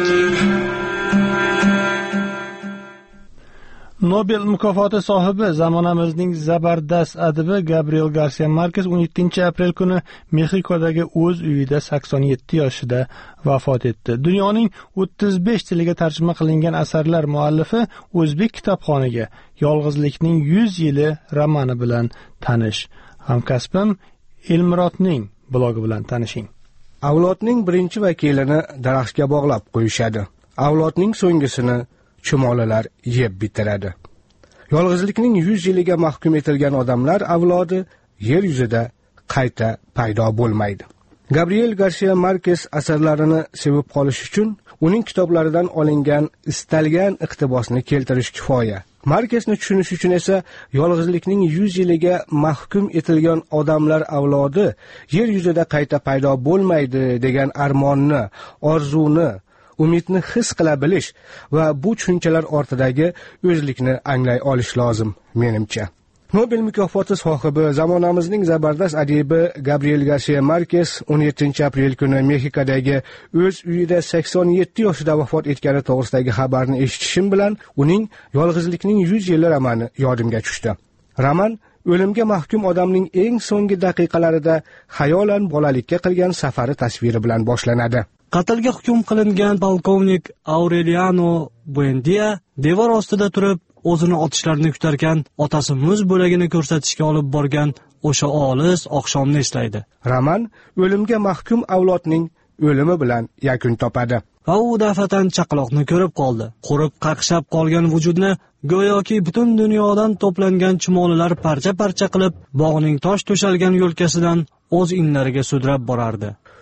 Nobel mukofoti sohibi zamonamizning zabardast adibi Gabriel Garcia Marquez o'n yettinchi aprel kuni Mexikodagi o'z uyida sakson yetti yoshida vafot etdi. Dunyoning o'ttiz besh tiliga tarjima qilingan asarlar muallifi O'zbek kitobxoniga Yolg'izlikning yuz yili romani bilan tanish. Hamkasbim Elmirotning blogi bilan tanishing. Avlodning birinchi vakilini daraxtga bog'lab qo'yishadi. Avlodning so'nggisini chumolilar yeb bitiradi. Yolg'izlikning yuz yiliga mahkum etilgan odamlar avlodi yer yuzida qayta paydo bo'lmaydi. Gabriel Garcia Marquez asarlarini sevib qolish uchun uning kitoblaridan olingan istalgan iqtibosni keltirish kifoya. Marquezni tushunish uchun esa yolg'izlikning yuz yiliga mahkum etilgan odamlar avlodi yer yuzida qayta paydo bo'lmaydi degan armonni, orzuni, umidni his qila bilish va bu tushunchalar ortidagi o'zlikni anglay olish lozim menimcha. Nobel mukofoti sohibi zamonamizning zabardast adibi Gabriel Garcia Marquez o'n yettinchi aprel kuni Mexikodagi o'z uyida sakson yetti yoshida vafot etgani to'g'risidagi xabarni eshitishim bilan uning Yolg'izlikning yuz yili romani yodimga tushdi. Roman o'limga mahkum odamning eng so'nggi daqiqalarida xayolan bolalikka qilgan safari tasviri bilan boshlanadi. Qatlga hukm qilingan polkovnik Aureliano Buendia devor ostida turib o'zini otishlarini kutarkan, otasi muz bo'lagini ko'rsatishga olib borgan o'sha olis oqshomni eslaydi. Roman o'limga mahkum avlodning o'limi bilan yakun topadi. Va u dafatan chaqaloqni ko'rib qoldi. Qurib qaqshab qolgan vujudni go'yoki butun dunyodan to'plangan chumolilar parcha-parcha qilib, bog'ning tosh to'shalgan yo'lkasidan o'z inlariga sudrab borardi.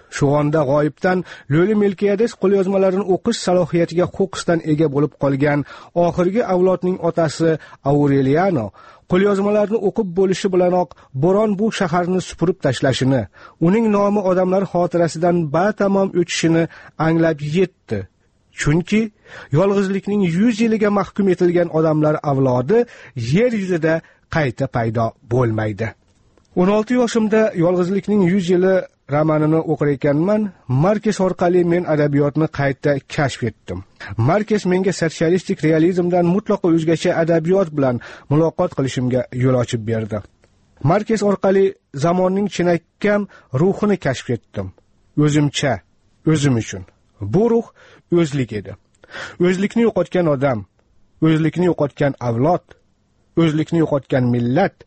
Shu onda g'oyibdan Lo'li Melkiyades qo'lyozmalarini o'qish salohiyatiga huquqdan ega bo'lib qolgan oxirgi avlodning otasi Aureliano qo'lyozmalarni o'qib bo'lishi bilanoq bo'ron bu shaharni supurib tashlashini, uning nomi odamlar xotirasidan batamom o'tishini anglab yetdi. Chunki yolg'izlikning yuz yiliga mahkum etilgan odamlar avlodi yer yuzida qayta paydo bo'lmaydi. o'n olti yoshimda yolg'izlikning yuz yili romanini o'qir ekanman. Markes orqali men adabiyotni qayta kashf etdim. Markes menga sotsialistik realizmdan mutlaqo o'zgacha adabiyot bilan muloqot qilishimga yo'l ochib berdi. Markes orqali zamonning chinakam ruhini kashf etdim. O'zimcha, o'zim uchun. Bu ruh o'zlik edi. O'zlikni yo'qotgan odam, o'zlikni yo'qotgan avlod, o'zlikni yo'qotgan millat.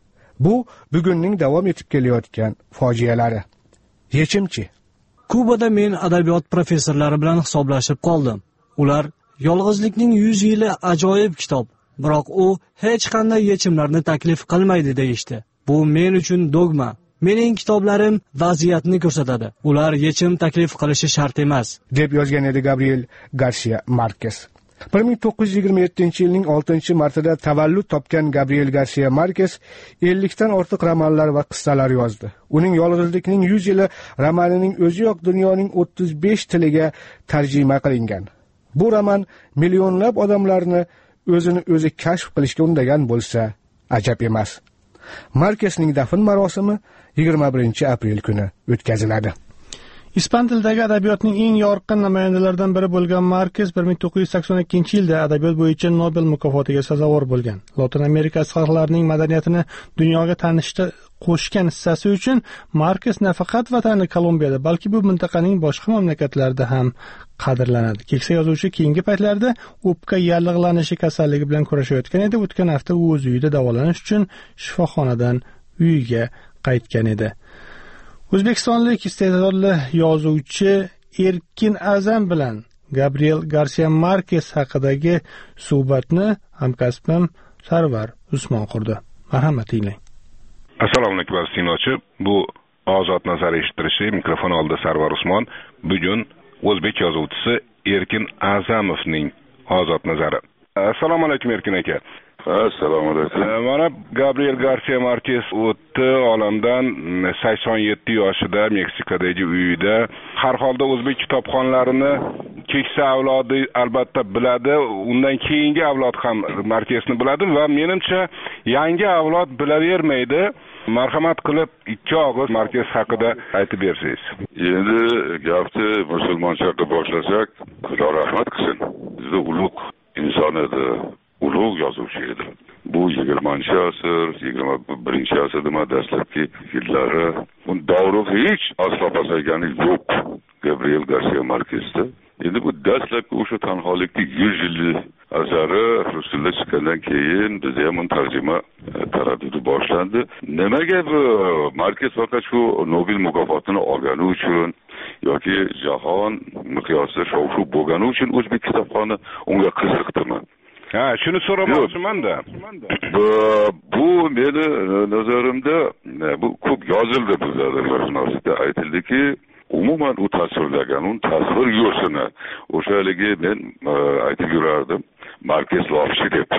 Bu bugunning davom etib kelayotgan fojialari. Yechimchi. Kubada men adabiyot professorlari bilan hisoblashib qoldim. Ular yolg'izlikning yuz yili ajoyib kitob, biroq u hech qanday yechimlarni taklif qilmaydi deyishdi. Bu men uchun dogma. Mening kitoblarim vaziyatni ko'rsatadi. Ular yechim taklif qilishi shart emas, deb yozgan edi Gabriel Garcia Marquez. bir ming to'qqiz yuz yigirma yettinchi yilning oltinchi martida tavallud topgan Gabriel Garcia Marquez ellikdan ortiq romanlar va qissalar yozdi. Uning Yolg'izlikning yuz yili romanining o'ziyoq dunyoning o'ttiz besh tiliga tarjima qilingan. Bu roman millionlab odamlarni o'zini o'zi kashf qilishga undagan bo'lsa, ajab emas. Marquezning dafn marosimi yigirma birinchi aprel kuni o'tkaziladi. Ispan tilidagi adabiyotning eng yorqin namoyandalaridan biri bo'lgan Marquez bir ming to'qqiz yuz sakson ikkinchi yilda adabiyot bo'yicha Nobel mukofotiga sazovor bo'lgan. Lotin Amerika xalqlarining madaniyatini dunyoga tanishda qo'shgan hissasi uchun Marquez nafaqat vatani Kolumbiyada, balki bu mintaqaning boshqa mamlakatlarida ham qadrlanadi. Keksa yozuvchi keyingi paytlarda o'pka yallig'lanishi kasalligi bilan kurashayotgan edi. O'tgan hafta u o'z uyida davolanish uchun shifoxonadan uyiga qaytgan edi. O'zbekistonlik iste'dodli yozuvchi Erkin Azam bilan Gabriel Garcia Marquez haqidagi suhbatni hamkasbim Sarvar Usmon qurdi. Marhamat tinglang. Assalomu alaykum tinglovchi. Bu Ozod nazar eshittirishi, mikrofon oldida Sarvar Usmon. Bugun o'zbek yozuvchisi Erkin Azamovning Ozod nazari. Assalomu alaykum Erkin aka. Assalomu alaykum. Mana Gabriel Garcia Marquez o'tdi olamdan sakson yetti yoshida Meksikadagi uyida. Har holda o'zbek kitobxonlarini keksa avlodi albatta biladi, undan keyingi avlod ham Marquezni biladi va menimcha yangi avlod bilavermaydi. Marhamat qilib ikki og'iz Marquez haqida aytib bersangiz. Endi gapni musulmoncha qilib boshlasak, Xudo rahmat qilsin. Juda ulug' inson edi. Ulug' yozuvchi edi. Bu yigirmanchi asr, yigirma birinchi asrda dastlabki yillari bu davri hech aslo pasaygani yo'q Gabriel Garcia Marquezda. Endi bu dastlabki o'sha tanholikning yuz yillik asari rus tilida chiqqandan keyin bizda ham tarjima taraddudi boshlandi. Nimaga bu Marquez faqat shu Nobel mukofotini olgani uchun yoki jahon miqyosida shov-shuv bo'lgani uchun o'zbek kitobxoni unga qiziqdimi? Ha, shuni so'ramoqchiman-da. Bu, bu meni nazarimda bu ko'p yozildi bizlarda jurnalistda aytildiki, umuman u tasvirlagan, un tasvir yo'sini o'sha haligi men aytib yurardim, Marquez Lofchi deb.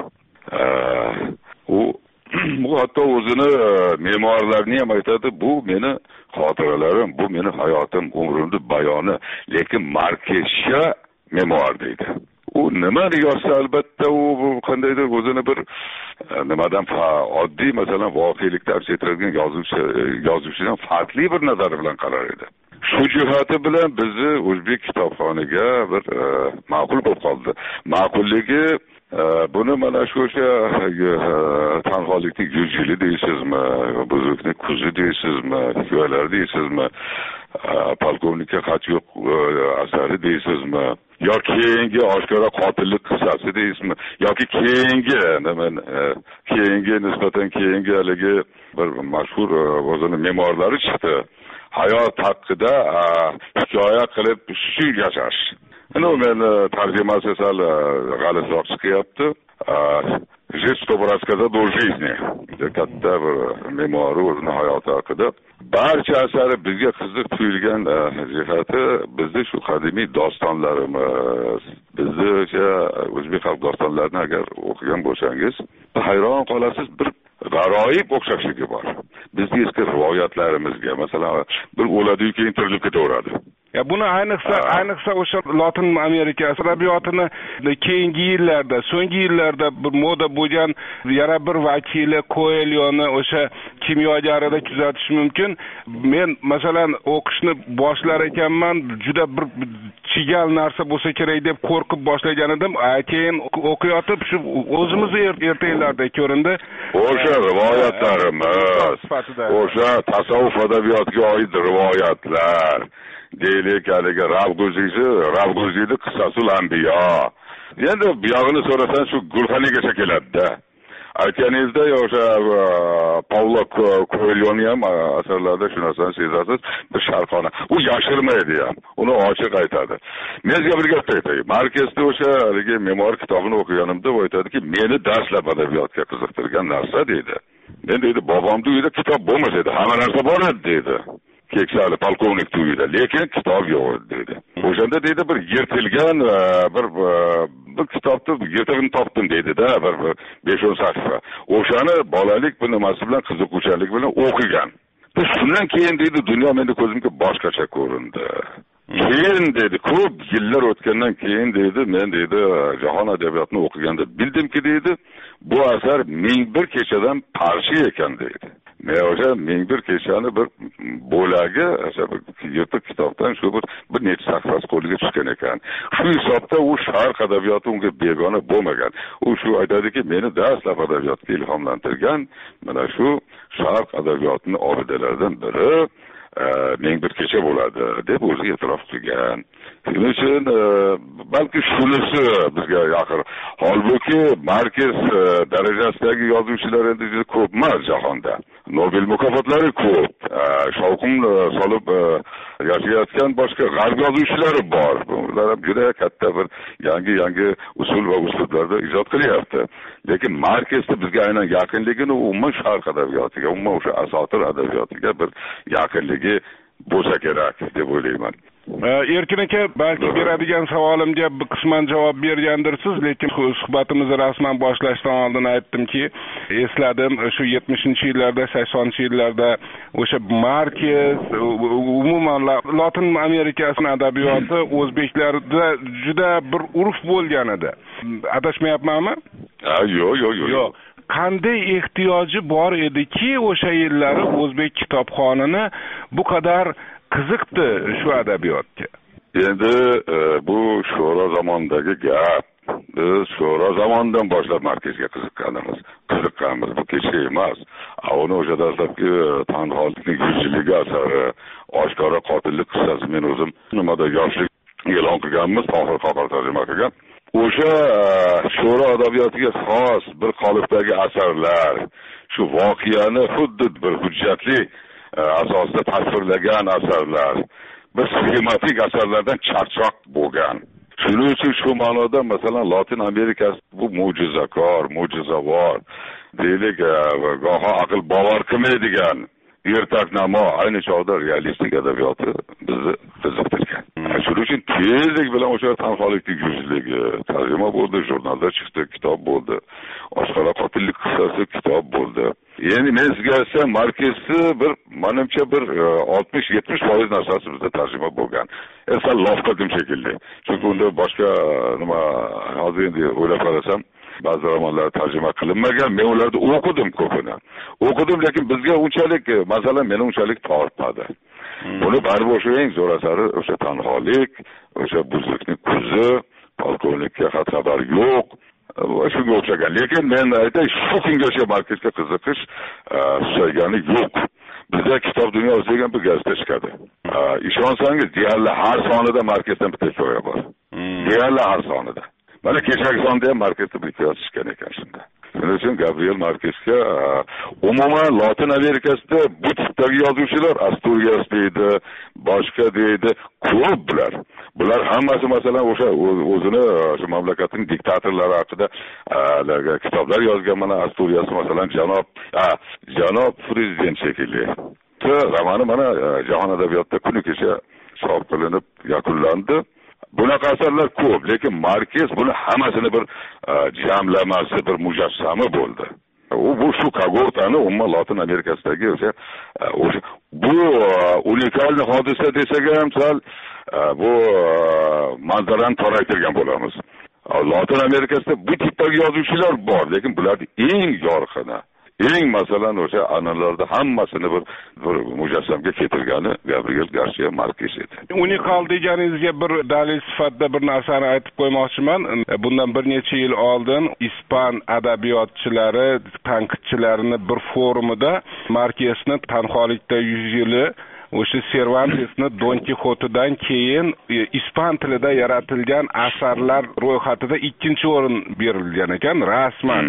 U bu hatto o'zini memuarlarini ham aytadi, bu meni xotiralarim, bu meni hayotim, umrimning bayoni, lekin Marquezcha memuar deydi. U nimani yozsa albatta u qandaydir o'zini bir nimadan oddiy masalan voqelikda aks ettiradigan yozuvchi yozuvchidan farqli bir nazar bilan qarar edi. Shu jihati bilan bizni o'zbek kitobxoniga bir ma'qul bo'lib qoldi. Ma'qulligi buni mana shu o'sha tanholikning yuz yili deysizmi, buzrukning kuzi deysizmi, hikoyalar deysizmi, polkovnikka xat yo'q asari deysizmi, yoki keyingi oshkora qotillik qissasi deysizmi, yoki keyingi nima keyingi nisbatan keyingi haligi bir mashhur o'zini memuarlari chiqdi. Hayot haqida hikoya qilib shu yashash. Ana men tarjimasi sal g'alatiroq chiqyapti. Жить, чтобы рассказать о жизни. juda katta bir me'mori o'zini hayoti haqida. Barcha asari bizga qiziq tuyulgan jihati bizni shu qadimiy dostonlarimiz, bizni o'sha o'zbek xalq dostonlarini agar o'qigan bo'lsangiz, hayron qolasiz, bir g'aroyib o'xshashligi bor. Bizning eski rivoyatlarimizga, masalan, bir o'ladi-yu keyin tirilib ketaveradi. Ya buni ayniqsa ayniqsa o'sha Lotin Amerikasi adabiyotini keyingi yillarda, so'nggi yillarda bir moda bo'lgan yana bir vakili Coelho'ni o'sha kimyogarida kuzatish mumkin. Men masalan o'qishni boshlar ekanman, juda bir chigal narsa bo'lsa kerak deb qo'rqib boshlagan edim. Keyin o'qiyotib shu o'zimizni ertaklarda ko'rindi. O'sha rivoyatlarimiz, o'sha tasavvuf adabiyotiga oid rivoyatlar, deylik haligi Ravg'uziyni, Ravg'uziyni Qissasul Anbiyo. Endi bu yog'ini so'rasan shu Gulxanigacha keladi-da. Aytganingizda o'sha Paulo Coelho'ning ham asarlarida shu narsani sezasiz, bir sharqona. U yashirmaydi ham, uni ochiq aytadi. Men sizga bir gap aytay. Markesda o'sha haligi me'mor kitobini o'qiganimda u aytadiki, meni dastlab adabiyotga qiziqtirgan narsa deydi. Men deydi, bobomning uyida kitob bo'lmas edi, hamma narsa bor edi deydi. Keksali polkovnik uyida, lekin kitob yo'q edi deydi. O'shanda deydi bir yirtilgan bir bir kitobni yirtig'ini topdim deydi-da, bir besh o'n sahifa. O'shani bolalik bir nimasi bilan qiziquvchanlik bilan o'qigan. Shundan keyin deydi, dunyo menda ko'zimga boshqacha ko'rindi. Keyin deydi, ko'p yillar o'tgandan keyin deydi, men deydi, jahon adabiyotini o'qiganda bildimki deydi, bu asar ming bir kechadan parcha ekan deydi. Men o'sha ming bir kechani bir bo'lagi, o'sha yirtiq kitobdan shu bir bir necha sahifasi qo'liga tushgan ekan. Shu hisobda u sharq adabiyoti unga begona bo'lmagan. U shu aytadiki, meni dastlab adabiyotga ilhomlantirgan mana shu sharq adabiyotining obidalaridan biri ming bir kecha bo'ladi deb o'zi e'tirof qilgan. Shuning uchun balki shunisi bizga yaqin. Holbuki Markes darajasidagi yozuvchilar endi juda ko'p emas jahonda. Nobel mukofotlari ko'p. Shovqin solib yashayotgan boshqa g'arb yozuvchilari bor. Ular ham juda katta bir yangi-yangi usul va uslublarda ijod qilyapti. Lekin Markesda bizga aynan yaqinligini umuman sharq adabiyotiga, umuman o'sha asotir adabiyotiga bir yaqinligi bo'lsa kerak deb o'ylayman. Erkin aka, balki beradigan savolimga bir qisman javob bergandirsiz, lekin suhbatimizni rasman boshlashdan oldin aytdimki, esladim shu yetmishinchi yillarda, saksonninchi yillarda o'sha Markes, umuman Lotin Amerikasining adabiyoti o'zbeklarda juda bir urf bo'lgan edi. Adashmayapmanmi? Ha, yo'q, yo'q, yo'q. Qanday ehtiyoji bor ediki o'sha yillari o'zbek kitobxonini bu qadar qiziqdi shu adabiyotga? Endi bu sho'ro zamondagi gap. Biz sho'ro zamondan boshlab Markesga qiziqqanimiz, qiziqqanmiz, bu kecha emas. Uni o'sha dastlabki tanholikning yuzligi asari, oshkora qotillik qissasi men o'zim nimada yoshlik e'lon qilganmiz, Tohir Qoqor tarjima qilgan. O'sha sho'ro adabiyotiga xos bir qolipdagi asarlar, shu voqeani xuddi bir hujjatli asosida tasvirlagan asarlar, bir sxematik asarlardan charchoq bo'lgan. Shuning uchun shu ma'noda masalan Lotin Amerikasi bu mo'jizakor, mo'jizavor, deylik, goho aql bovar qilmaydigan ertaknamo, ayni chog'da realistik adabiyoti bizni qiziqtirgan. Shuning uchun tezlik bilan o'sha tanholikning yuzligi tarjima bo'ldi, jurnalda chiqdi, kitob bo'ldi. Oshkora qotillik qissasi kitob bo'ldi. Endi men sizga aytsam, Markesni bir menimcha bir oltmish yetmish foiz narsasi bizda tarjima bo'lgan. Esa lof qildim shekilli. Chunki unda boshqa nima hozir endi o'ylab qarasam, ba'zi romanlar tarjima qilinmagan. Men ularni o'qidim ko'pini. O'qidim, lekin bizga unchalik, masalan, meni unchalik tortmadi. Buni baribir o'sha eng zo'r asari o'sha tanholik, o'sha buzrukning kuzi, polkovnikka xat xabar yo'q. Shunga o'xshagan. Lekin men aytay, shu kungacha Markesga qiziqish susaygani yo'q. Bizda Kitob dunyosi degan bir gazeta chiqadi. Ishonsangiz, deyarli har sonida Markesdan bitta hikoya bor. Deyarli har sonida. Mana kechagi sonda ham Markesda bir hikoya chiqqan ekan shunda. shuning uchun Gabriel Markesga umuman Latin Amerikasida bu tipdagi yozuvchilar Asturias deydi, boshqa deydi, ko'p bular. Bular hammasi masalan o'sha o'zini shu mamlakatning diktatorlari haqida kitoblar yozgan. Mana Asturias masalan janob janob prezident shekilli. Romani mana jahon adabiyotida kuni kecha chop qilinib yakunlandi. Bunaqa asarlar ko'p, lekin Markes buni hammasini bir jamlamasi, bir mujassami bo'ldi. U bu shu kagortani umuman Latin Amerikasidagi o'sha o'sha bu unikal hodisa desak ham sal bu manzarani toraytirgan bo'lamiz. Latin Amerikasida bu tipdagi yozuvchilar bor, lekin bularning eng yorqini, eng masalan o'sha analarida hammasini bir bir mujassamga keltirgani Gabriel Garcia Marquez edi. Unikal deganingizga bir dalil sifatida bir narsani aytib qo'ymoqchiman. Bundan bir necha yil oldin ispan adabiyotchilari, tanqidchilarini bir forumida Marquezning tanholikda yuz yili o'sha Cervantesni Don Quixote'dan keyin ispan tilida yaratilgan asarlar ro'yxatida ikkinchi o'rin berilgan ekan rasman.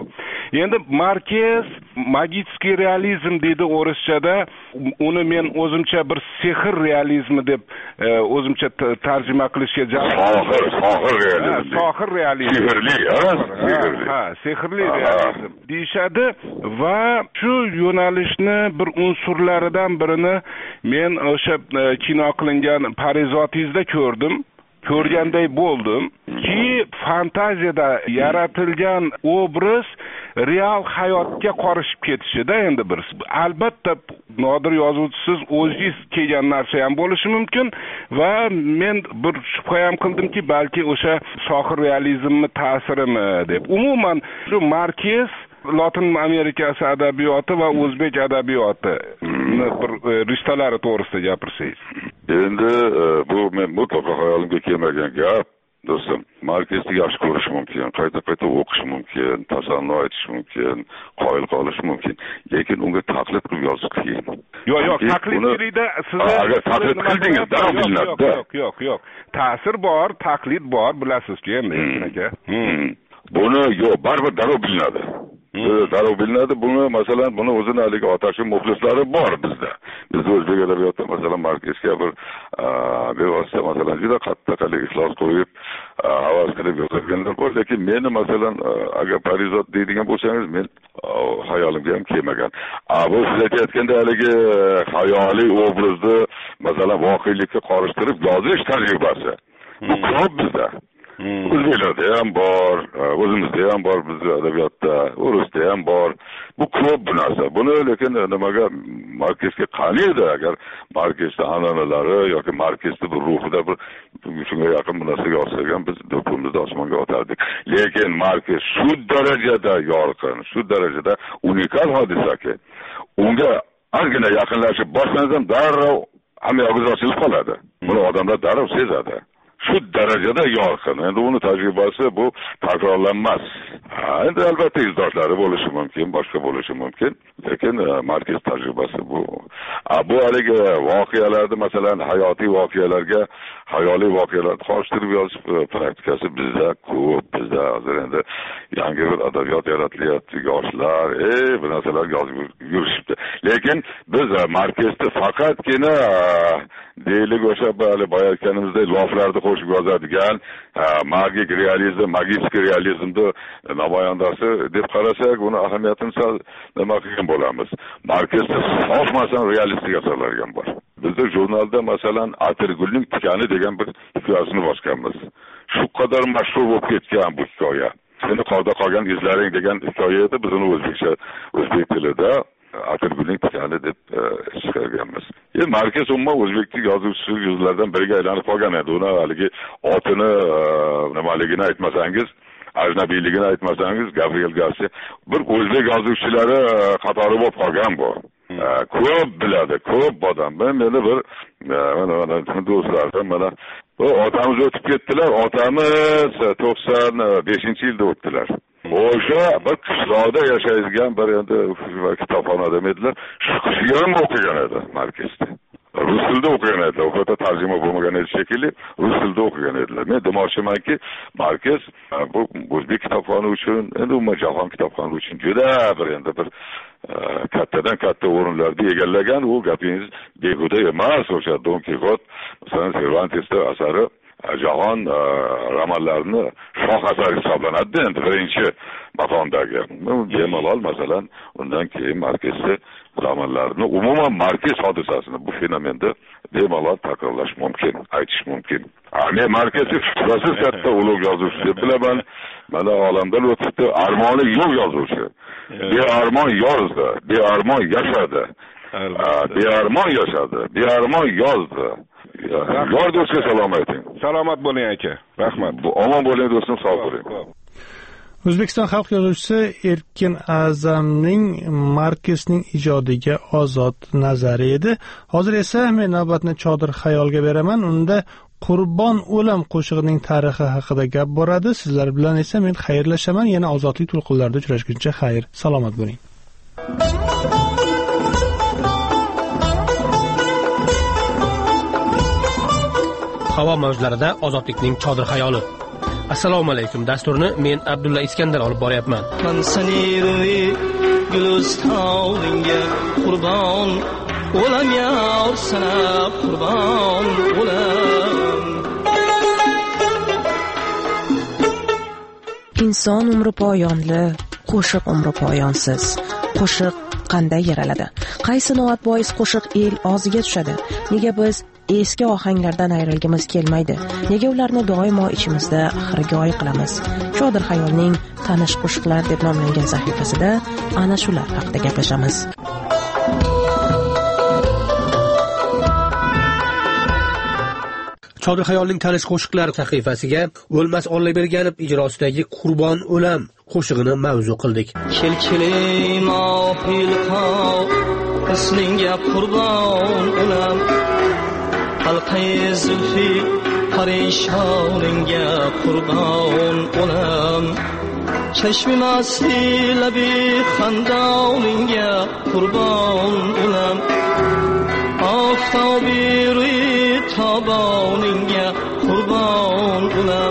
Endi Marquez magitskiy realizm deydi o'rischada. Uni men o'zimcha bir sehr realizmi deb o'zimcha tarjima qilishga Sohir, sohir realizm. Sohir realizm. Sehrli, sehrli. Ha, sehrli realizm deyshadi va shu yo'nalishni bir unsurlaridan birini men o'sha kino qilingan Parizotizda ko'rdim. Ko'rganday bo'ldim ki fantaziyada yaratilgan obraz real hayotga qorishib ketishida endi bir albatta nodir yozuvchisiz o'ziz kelgan narsa ham bo'lishi mumkin va men bir shubha ham qildimki balki o'sha sohir realizmni ta'sirimi deb. Umuman shu Marquez Latin Amerikasi adabiyoti va o'zbek adabiyoti bir rishtalari to'g'risida gapirsangiz. Endi bu men mutlaqo hayolimga kelmagan gap. Do'stim, Marquesni yaxshi ko'rish mumkin, qayta-qayta o'qish mumkin, tasanno aytish mumkin, qoyil qolish mumkin, lekin unga taqlid qilib yozish qiyin. Yo'q, yo'q, taqlidchilikda siz agar taqlid qildingiz, darrov bilinadi. Yo'q, yo'q, yo'q. Ta'sir bor, taqlid bor, bilasiz-ku endi aka. Buni yo'q, baribir darrov bilinadi. Darrov bilinadi. Buni masalan, buni o'zini haligi otashi muxlislari bor bizda. Bizda o'zbek adabiyotida masalan Marquesga bir bevosita masalan juda qattiq hali ixlos qo'yib havas qilib yozganlar bor, lekin meni masalan agar Parizot deydigan bo'lsangiz, men hayolimga ham kelmagan. Bu siz aytayotganda haligi xayoliy obrazni masalan voqelikka qorishtirib yozish tajribasi. Bu ko'p bizda. O'zbeklarda ham bor, o'zimizda ham bor, bizning adabiyotda, o'risda ham bor. Bu ko'p bu narsa. Buni lekin nimaga Marquesga qaniydi agar Marquesning an'analari yoki Marquesning bir ruhida bir shunga yaqin bir narsa yozsak ham biz do'ppimizni osmonga otardik. Lekin Marques shu darajada yorqin, shu darajada unikal hodisaki, unga ozgina yaqinlashib borsangiz ham darrov hamma yog'ingiz ochilib qoladi. Buni odamlar darrov sezadi. Shu darajada yorqin. Endi uni tajribasi bu takrorlanmas. Endi albatta izdoshlari bo'lishi mumkin, boshqa bo'lishi mumkin, lekin Marques tajribasi bu. Bu haligi voqealarni masalan hayotiy voqealarga xayoliy voqealarni qo'shtirib yozish praktikasi bizda ko'p. Bizda hozir endi yangi bir adabiyot yaratilyapti, yoshlar, ey bu narsalarni yozib yurishibdi. Lekin biz Marquesni faqatgina deylik o'sha hali bayayotganimizdek loflarni qo'shib yozadigan magik realizm, magitskiy realizmni namoyandasi deb qarasak, buni ahamiyatini sal nima qilgan bo'lamiz. Marquesda sof masalan realistik asarlar ham bor. Bizda jurnalda masalan Atirgulning tikani degan bir hikoyasini bosganmiz. Shu qadar mashhur bo'lib ketgan bu hikoya. Seni qorda qolgan izlaring degan hikoya edi, biz uni o'zbekcha, o'zbek tilida Atirgulning tikani deb chiqarganmiz. Endi Marques umuman o'zbeklik yozuvchisi yuzlardan biriga aylanib qolgan edi. Uni haligi otini nimaligini aytmasangiz, ajnabiyligini aytmasangiz, Gabriel Garcia bir o'zbek yozuvchilari qatori bo'lib qolgan bu. Ko'p biladi, ko'p odam. Men meni bir mana do'stlarim mana bu otamiz o'tib ketdilar. Otamiz to'qson beshinchi yilda o'tdilar. O'sha bir qishloqda yashaydigan bir endi kitobxonada edilar. Shu kishi ham o'qigan edi Marquesni. rus tilida o'qigan edilar. U yerda tarjima bo'lmagan edi shekilli, rus tilida o'qigan edilar. Men demoqchimanki, Markes bu o'zbek kitobxoni uchun, endi umuman jahon kitobxoni uchun juda bir endi bir kattadan katta o'rinlarni egallagan. U gapingiz behuda emas. O'sha Don Kixot, masalan, Cervantesning asari jahon romanlarini shoh asari hisoblanadi. Endi birinchi maqomdagi. Bemalol masalan, undan keyin Markesning romanlarini, umuman Markes hodisasini bu fenomenda bemalol takrorlash mumkin, aytish mumkin. Men Markesni shubhasiz katta ulug' yozuvchi deb bilaman. Mana olamdan o'tibdi, armoni yo'q yozuvchi. Bearmon yozdi, bearmon yashadi. Bearmon yashadi, bearmon yozdi. Yor do'stga salom ayting. Salomat bo'ling aka. Rahmat. Omon bo'ling do'stim, sog' bo'ling. O'zbekiston xalq yozuvchisi Erkin A'zamning Markesning ijodiga ozod nazari edi. Hozir esa men navbatni Chodir xayolga beraman. Unda Qurbon o'lam qo'shig'ining tarixi haqida gap boradi. Sizlar bilan esa men xayrlashaman. Yana ozodlik to'lqinlarida uchrashguncha xayr, salomat bo'ling. Havo mavjlarida ozodlikning Chodir xayoli. Assalomu alaykum. Dasturni men Abdulla Iskandar olib boryapman. Man seni gulistoningga qurbon o'lam yor sana qurbon o'lam. Inson umri poyonli, qo'shiq umri poyonsiz. Qo'shiq qanday yaraladi? Qaysi noat bois qo'shiq el og'ziga tushadi? Nega biz eski ohanglardan ayrilgimiz kelmaydi? Nega ularni doimo ichimizda xirgoyi qilamiz? Chodir xayolning tanish qo'shiqlar deb nomlangan sahifasida ana shular haqida gaplashamiz. Chodir xayolning tanish qo'shiqlar sahifasiga O'lmas Ollaberganov ijrosidagi Qurbon o'lam qo'shig'ini mavzu qildik. Kelkilim ohil qov ismingga qurbon o'lam. Halqay zulfi parishoningga qurbon o'lam. Chashmi masti labi xandoningga qurbon o'lam. Oftobi ruy toboningga qurbon o'lam.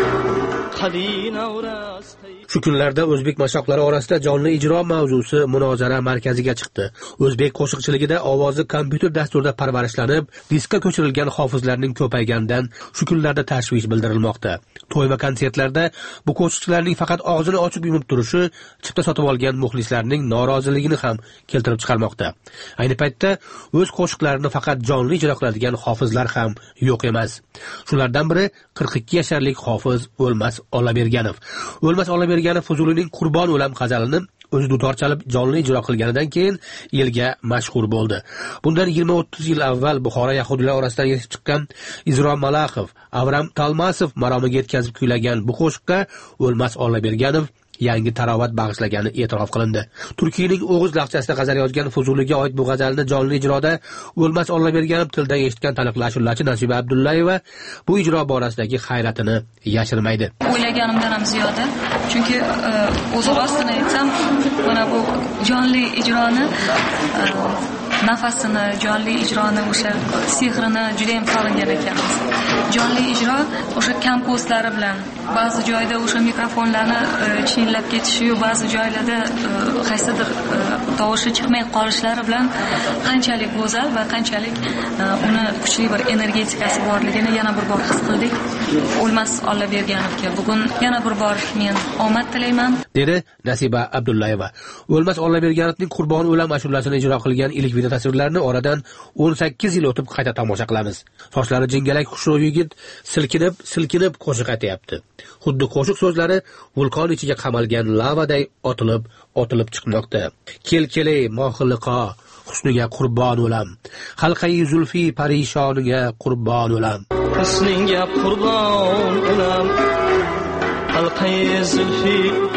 Qadina uras Shu kunlarda o'zbek mashhoqlari orasida jonli ijro mavzusi munozara markaziga chiqdi. O'zbek qo'shiqchiligida ovozi kompyuter dasturida parvarishlanib, diskka ko'chirilgan hofizlarning ko'payganidan shu kunlarda tashvish bildirilmoqda. To'y va konsertlarda bu qo'shiqchilarning faqat og'zini ochib yumib turishi chipta sotib olgan muxlislarning noroziligini ham keltirib chiqarmoqda. Ayni paytda o'z qo'shiqlarini faqat jonli ijro qiladigan hofizlar ham yo'q emas. Shulardan biri qirq ikki yasharlik hofiz O'lmas Ollaberganov. O'lmas Ollaberganov Fuzulining Qurbon o'lam g'azalini o'zi dutor chalib jonli ijro qilganidan keyin elga mashhur bo'ldi. Bundan yigirma o'ttiz yil avval Buxoro yahudiylar orasidan yetib chiqqan Izro Malaxov, Avram Talmasov maromiga yetkazib kuylagan bu qo'shiqqa O'lmas Ollaberganov yangi tarovat bag'ishlagani e'tirof qilindi. Turkiyaning O'g'iz laqchasida g'azal yozgan Fuzuliga oid bu g'azalni jonli ijroda O'lmas Ollaberganov tildan eshitgan taniqli ashulachi Nasiba Abdullayeva bu ijro borasidagi hayratini yashirmaydi. O'ylaganimdan ham ziyoda, chunki o'z rostini aytsam, mana bu jonli ijroni nafasini, jonli ijroni, o'sha sehrini juda ham sog'ingan ekanmiz. Jonli ijro o'sha kompozlari bilan ba'zi joyda o'sha mikrofonlarni chinlab ketishi, ba'zi joylarda qaysidir tovushi chiqmay qolishlari bilan qanchalik go'zal va qanchalik uni kuchli bir energetikasi borligini yana bir bor his qildik. O'lmas Ollaberganovga bugun yana bir bor men omad tilayman, dedi Nasiba Abdullayeva. O'lmas Ollaberganovning Qurbon o'lam ashulasini ijro qilgan ilk video tasvirlarni oradan o'n sakkiz yil o'tib qayta tomosha qilamiz. Sochlari jingalak xushro'y yigit silkinib, silkinib qo'shiq aytayapti. Xuddi qo'shiq so'zlari vulqon ichiga qamalgan lavaday otilib, otilib chiqmoqda. Kel-kelay mohiliqo husniga qurbon o'lam. Halqai zulfi parishoniga qurbon o'lam. Husniga qurbon o'lam. Halqai zulfi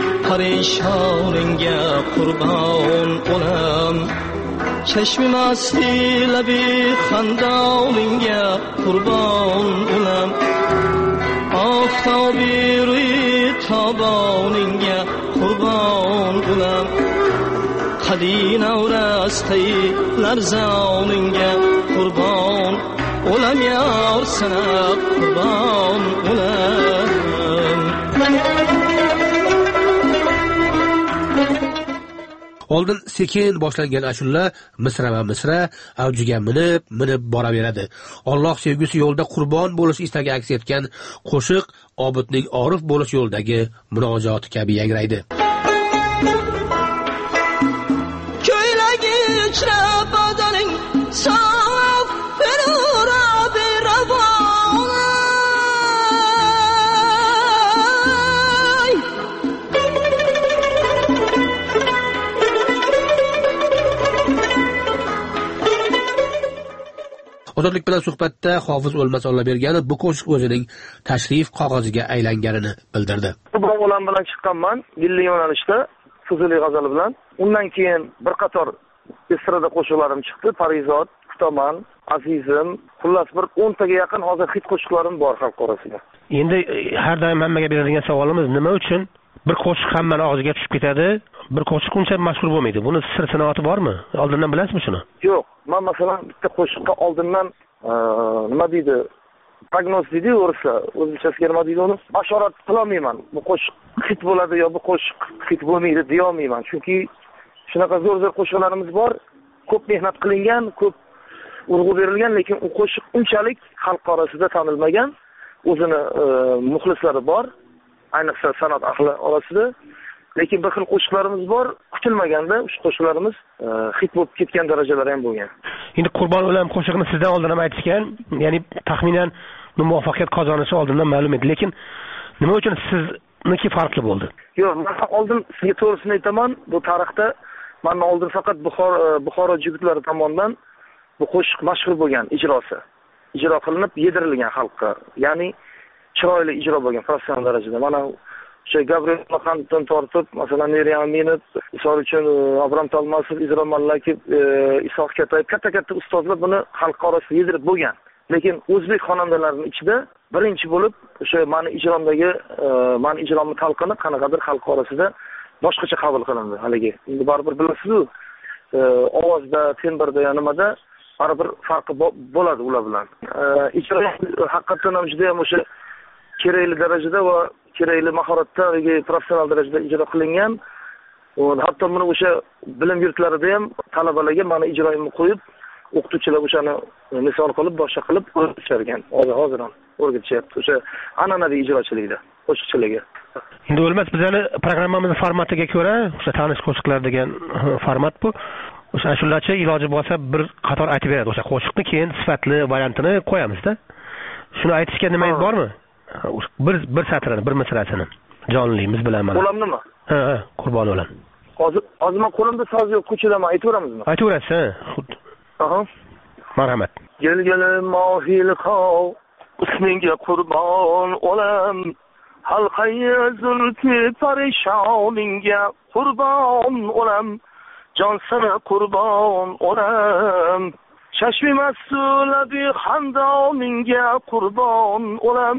parishoniga qurbon o'lam. Chashmi masti labi xandoningga qurbon o'lam. Oftobi ruy toboningga qurbon o'lam. qadina urastay larzoningga qurbon olam yor sana qurbon olam. Oldin sekin boshlangan ashula misra va misra avjiga minib minib boraveradi. Alloh sevgisi yo'lda qurbon bo'lish istagi aks etgan qo'shiq Obidning orif bo'lish yo'lidagi munojoti kabi yangraydi. Ko'ylagi ichra badaning saf berura beravon. Ozodlik bilan suhbatda Hofiz O'lmas Ollaberganov bu qo'shiq o'zining tashrif qog'oziga aylanganini bildirdi. Bu o'lan bilan chiqqanman, milliy yo'nalishda Fuzuliy g'azali bilan. Undan keyin bir qator estrada qo'shiqlarim chiqdi. Parizod, Kutaman, Azizim, xullas bir o'ntaga yaqin hozir hit qo'shiqlarim bor xalq orasida. Endi har doim hammaga beradigan savolimiz, nima uchun bir qo'shiq hammaning og'ziga tushib ketadi, bir qo'shiq uncha mashhur bo'lmaydi? Buni sir sanoati bormi? Oldindan bilasizmi shuni? Yo'q, men masalan bitta qo'shiqqa oldindan nima deydi? Prognoz deydi o'rislar, o'zbekchasiga nima deydi uni? Bashorat qilolmayman. Bu qo'shiq hit bo'ladi yo bu qo'shiq hit bo'lmaydi deya olmayman. Chunki shunaqa zo'r-zo'r qo'shiqlarimiz bor, ko'p mehnat qilingan, ko'p urg'u berilgan, lekin u qo'shiq unchalik xalq orasida tanilmagan. O'zini muxlislari bor, ayniqsa san'at ahli orasida. Lekin bir xil qo'shiqlarimiz bor, kutilmaganda o'sha qo'shiqlarimiz hit bo'lib ketgan darajalar ham bo'lgan. Endi Qurbon o'lam qo'shig'ini sizdan oldin ham aytishgan, ya'ni taxminan muvaffaqiyat qozonishi oldindan ma'lum edi, lekin nima uchun sizniki farqli bo'ldi? Yo'q, men oldin sizga to'g'risini aytaman, bu tarixda men oldin faqat Buxoro Buxoro jigitlari tomonidan bu qo'shiq mashhur bo'lgan ijrosi. Ijro qilinib, yedirilgan xalqqa. Ya'ni chiroyli ijro bo'lgan professional darajada. Mana o'sha Gabriel Maxantdan tortib, masalan, Neriy Aminov, misol uchun Abram Talmasov, Izro Mallakov, Isoq Katayev, katta-katta ustozlar buni xalq orasida yedirib bo'lgan. Lekin o'zbek xonandalarining ichida birinchi bo'lib o'sha meni ijromdagi meni ijromni talqini qanaqadir xalq orasida boshqacha qabul qilindi haligi. Endi baribir bilasiz-ku, ovozda, tembrda, nimada baribir farqi bo'ladi ular bilan. Ijro haqiqatan ham juda ham o'sha kerakli darajada va kerakli mahoratda va professional darajada ijro qilingan. Hatto buni o'sha bilim yurtlarida ham talabalarga meni ijroimni qo'yib, o'qituvchilar o'shani misol qilib, boshqa qilib o'rgatisharkan. Hozir hozir ham o'rgatishyapti o'sha an'anaviy ijrochilikda, qo'shiqchilikga. Endi O'lmas, bizning programmamizning formatiga ko'ra, o'sha tanish qo'shiqlar degan format bu. O'sha ashulachi iloji bo'lsa bir qator aytib beradi o'sha qo'shiqni, keyin sifatli variantini qo'yamiz-da. Shuni aytishga nimangiz bormi? Bir bir satrini, bir misrasini jonlimiz bilan mana. Qo'limnimi? Ha, ha, Qurbon o'lan. Hozir hozir men qo'limda so'z yo'q, ko'chadan aytaveramizmi? Aytaverasiz, ha, xuddi. Aha. Marhamat. Gelgelim mahil qav, usminga qurbon olam. Halqayı zulki parişoningga qurbon olam. Jon sana qurbon olam. Chashmi mas'ulabi xandoningga qurbon olam.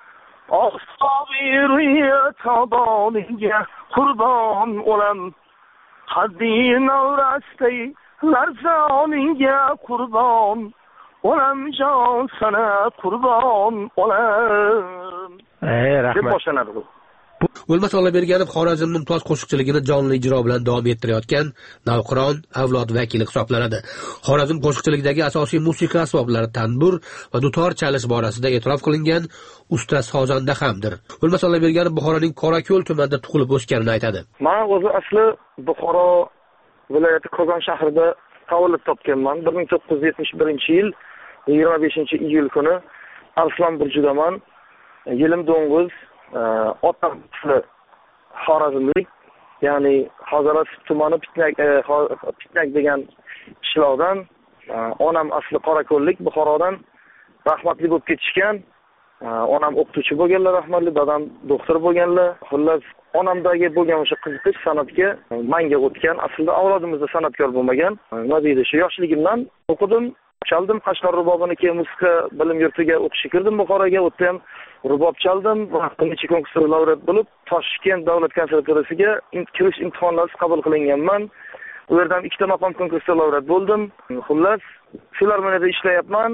Oqsobiruya toboningga qurbon olam. Haddin avrastay larzoningga qurbon olam. Jon sana qurbon olam. Ey, rahmat. Deb boshlanadi bu. O'lmas Ollaberganov Xorazm mumtoz qo'shiqchiligini jonli ijro bilan davom ettirayotgan navqiron avlod vakili hisoblanadi. Xorazm qo'shiqchiligidagi asosiy musiqa asboblari tanbur va dutor chalish borasida e'tirof qilingan usta sozanda hamdir. O'lmas Ollaberganov Buxoroning Qorako'l tumanida tug'ilib o'sganini aytadi. Men o'zi asli Buxoro viloyati Qozon shahrida tavallud topganman. bir ming to'qqiz yuz yetmish birinchi yil yigirma beshinchi iyul kuni Arslon burjudaman. Yilim Do'ng'iz, otam Xorazmlik, ya'ni Xozarat tumani Pitnak Pitnak degan qishloqdan, onam asli Qorako'llik, Buxorodan rahmatli bo'lib ketishgan. Onam o'qituvchi bo'lganlar, rahmatli, dadam doktor bo'lganlar. Xullas, onamdagi bo'lgan o'sha qiziqish san'atga menga o'tgan. Aslida avlodimizda san'atkor bo'lmagan. Nima deydi, shu yoshligimdan o'qidim, chaldim. Qashqar rubobini keyin musiqa bilim yurtiga o'qishga kirdim Buxoroga. O'tda ham rubob chaldim. Necha konkurs laureat bo'lib, Toshkent davlat konservatoriyasiga kirish imtihonlarisiz qabul qilinganman. u yerda ham ikkita maqom konkursda laureat bo'ldim. Xullas, filarmoniyada ishlayapman.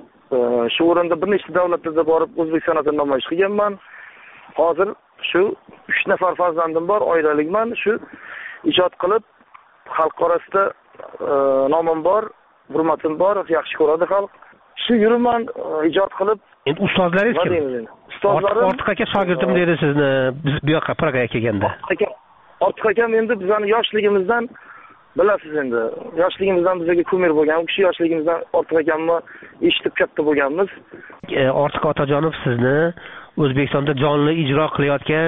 Shu o'rinda bir nechta davlatlarda borib o'zbek san'atini namoyish qilganman. Hozir shu uch nafar farzandim bor, oilalikman. Shu ijod qilib xalq orasida nomim bor, hurmatim bor, yaxshi ko'radi xalq. Shu yurman ijod qilib. Endi ustozlaringiz kim? Ustozlarim Ortiq aka shogirdim dedi sizni biz bu yoqqa Pragaga kelganda. Ortiq akam endi bizani yoshligimizdan bilasiz endi. Yoshligimizdan bizga kumir bo'lgan. U kishi yoshligimizdan Ortiq akamni eshitib katta bo'lganmiz. Ortiq Otajonov sizni O'zbekistonda jonli ijro qilayotgan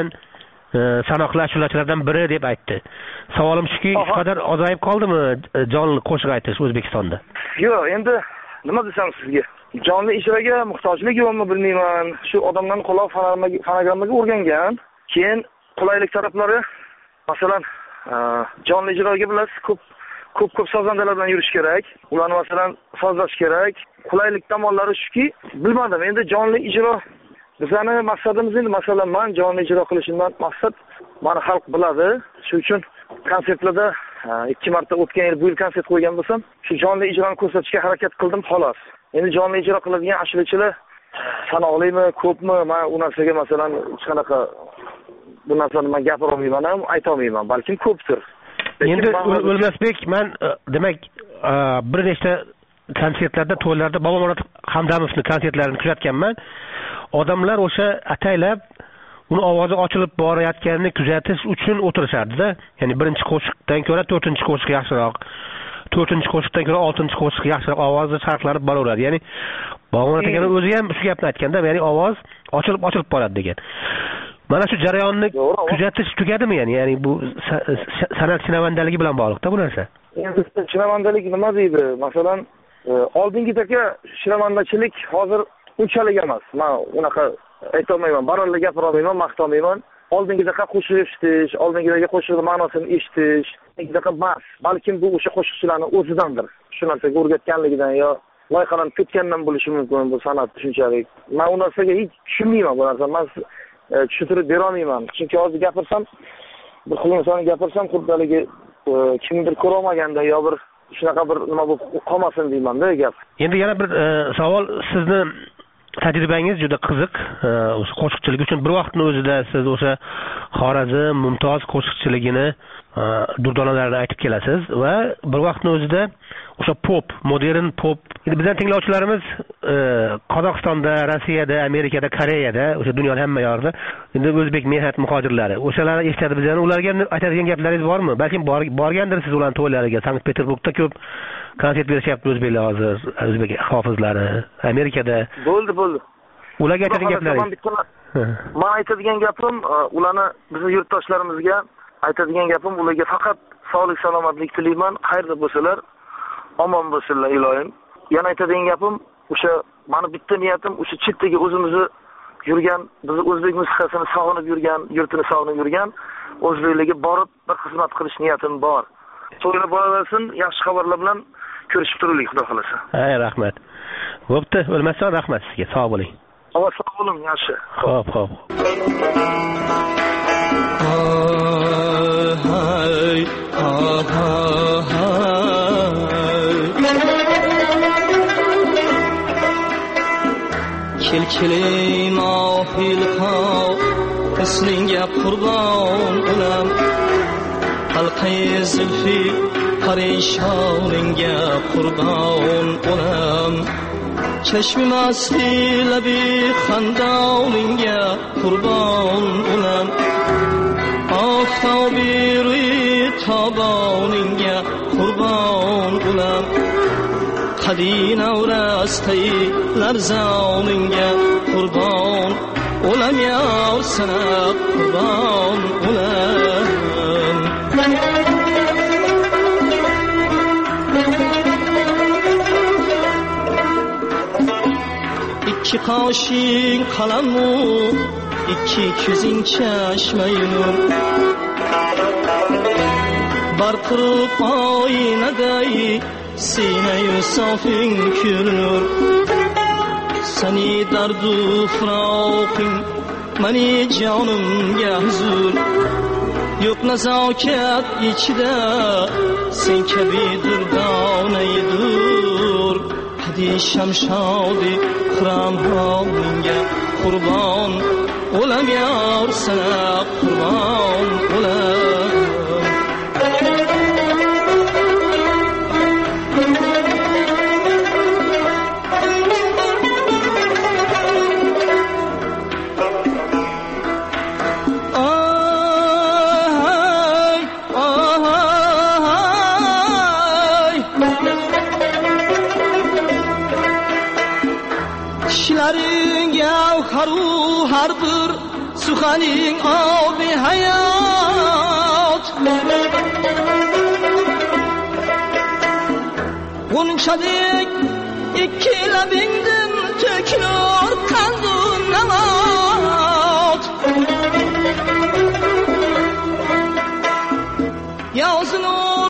sanoqli ashulachilardan biri deb aytdi. Savolim shuki, shu qadar ozayib qoldimi jonli qo'shiq aytish O'zbekistonda? Yo'q, endi nima desam sizga? Jonli ijroga muhtojlik yo'qmi bilmayman. Shu odamlarning quloq fonogrammaga o'rgangan. Keyin qulaylik taraflari, masalan, jonli ijroga bilasiz, ko'p ko'p ko'p sozandalar bilan yurish kerak. Ularni masalan sozlash kerak. Qulaylik tomonlari shuki, bilmadim. Endi jonli ijro bizani maqsadimiz endi masalan men jonli ijro qilishimdan maqsad meni xalq biladi. Shuning uchun konsertlarda ikki marta o'tgan yil bu yil konsert qo'ygan bo'lsam, shu jonli ijroni ko'rsatishga harakat qildim xolos. Endi jonli ijro qiladigan ashulachilar sanoqlimi, ko'pmi? Men u narsaga masalan hech qanaqa bu narsani men gapira olmayman ham, ayta olmayman. Balkim ko'pdir. Endi O'lmasbek, men demak bir nechta konsertlarda, to'ylarda Bobomurod Hamdamovning konsertlarini kuzatganman. Odamlar o'sha ataylab uni ovozi ochilib borayotganini kuzatish uchun o'tirishardi-da. Ya'ni birinchi qo'shiqdan ko'ra to'rtinchi qo'shiq yaxshiroq, to'rtinchi qo'shiqdan ko'ra oltinchi qo'shiq yaxshiroq ovozi farqlanib boraveradi. Ya'ni Bobomurod akaning o'zi ham shu gapni aytganda, ya'ni ovoz ochilib ochilib boradi degan. Mana shu jarayonni kuzatish tugadimi ya'ni? Ya'ni bu san'at chinavandaligi bilan bog'liqda bu narsa. Endi chinavandalik nima deydi? Masalan, oldingidagi chinavandachilik hozir unchalik emas. Men unaqa ayta olmayman, baralla gapira olmayman, maqta olmayman. Oldingidaqa qo'shiq eshitish, oldingidagi qo'shiqning ma'nosini eshitish, unaqa emas. Balkim bu o'sha qo'shiqchilarning o'zidandir. Shu narsaga o'rgatganligidan yo loyihalanib ketgandan bo'lishi mumkin bu san'at tushunchalik. Men u narsaga hech tushunmayman bu narsani. Men tushuntirib bera olmayman. Chunki hozir gapirsam, bir xil narsani gapirsam, xuddaligi kimdir ko'ra olmaganda yo bir shunaqa bir nima bo'lib qolmasin deyman-da gap. Endi yana bir savol, sizni tajribangiz juda qiziq. O'sha qo'shiqchilik uchun bir vaqtning o'zida siz o'sha Xorazm, Mumtoz qo'shiqchiligini durdonalarini aytib kelasiz va bir vaqtning o'zida o'sha pop, modern pop. Endi bizning tinglovchilarimiz Qozog'istonda, Rossiyada, Amerikada, Koreyada, o'sha dunyoning hamma yoqida endi o'zbek mehnat muhojirlari. O'shalarni eshitadi bizani. Ularga aytadigan gaplaringiz bormi? Balki borgandirsiz ularning to'ylariga. Sankt-Peterburgda ko'p konsert berishyapti o'zbeklar hozir, o'zbek hofizlari. Amerikada. Bo'ldi, bo'ldi. Ularga aytadigan gaplaringiz. Men aytadigan gapim, ularni bizning yurtdoshlarimizga aytadigan gapim, ularga faqat sog'lik, salomatlik tilayman. Qayerda bo'lsalar, omon bo'lsinlar iloyim. Yana aytadigan gapim, o'sha meni bitta niyatim o'sha chetdagi o'zimizni yurgan, biz o'zbek musiqasini sog'inib yurgan, yurtini sog'inib yurgan o'zbeklarga borib bir xizmat qilish niyatim bor. To'g'ri bo'laversin, yaxshi xabarlar bilan ko'rishib turaylik, xudo xolasa. Ay, rahmat. Bo'pti, o'lmasdan rahmat sizga. Sog' bo'ling. Alloh sog' bo'ling, yaxshi. Xo'p, xo'p. Hay, Kelkelim ahil hav, husninga qurbon olam. Halqay zulfi parishoningga qurbon olam. Chashmi masti labi xandoningga qurbon olam. Oftobi ruy toboningga qurbon olam. Qadin avrastay larzoningga qurbon olam, ya sana qurbon olam. Ikki qoshing qalamu, ikki ko'zing chashmayur. Barqirib oynaday sinayu sofing ko'rinur. Sani dardu firoqing mani jonimga huzur. yo'q nazokat ichida sen kabi durdonaydur hadi shamshodi xuram holingga qurbon olam yor sana qurbon olam har bir suxaning obi hayot bunchalik ikki labingdan to'kilib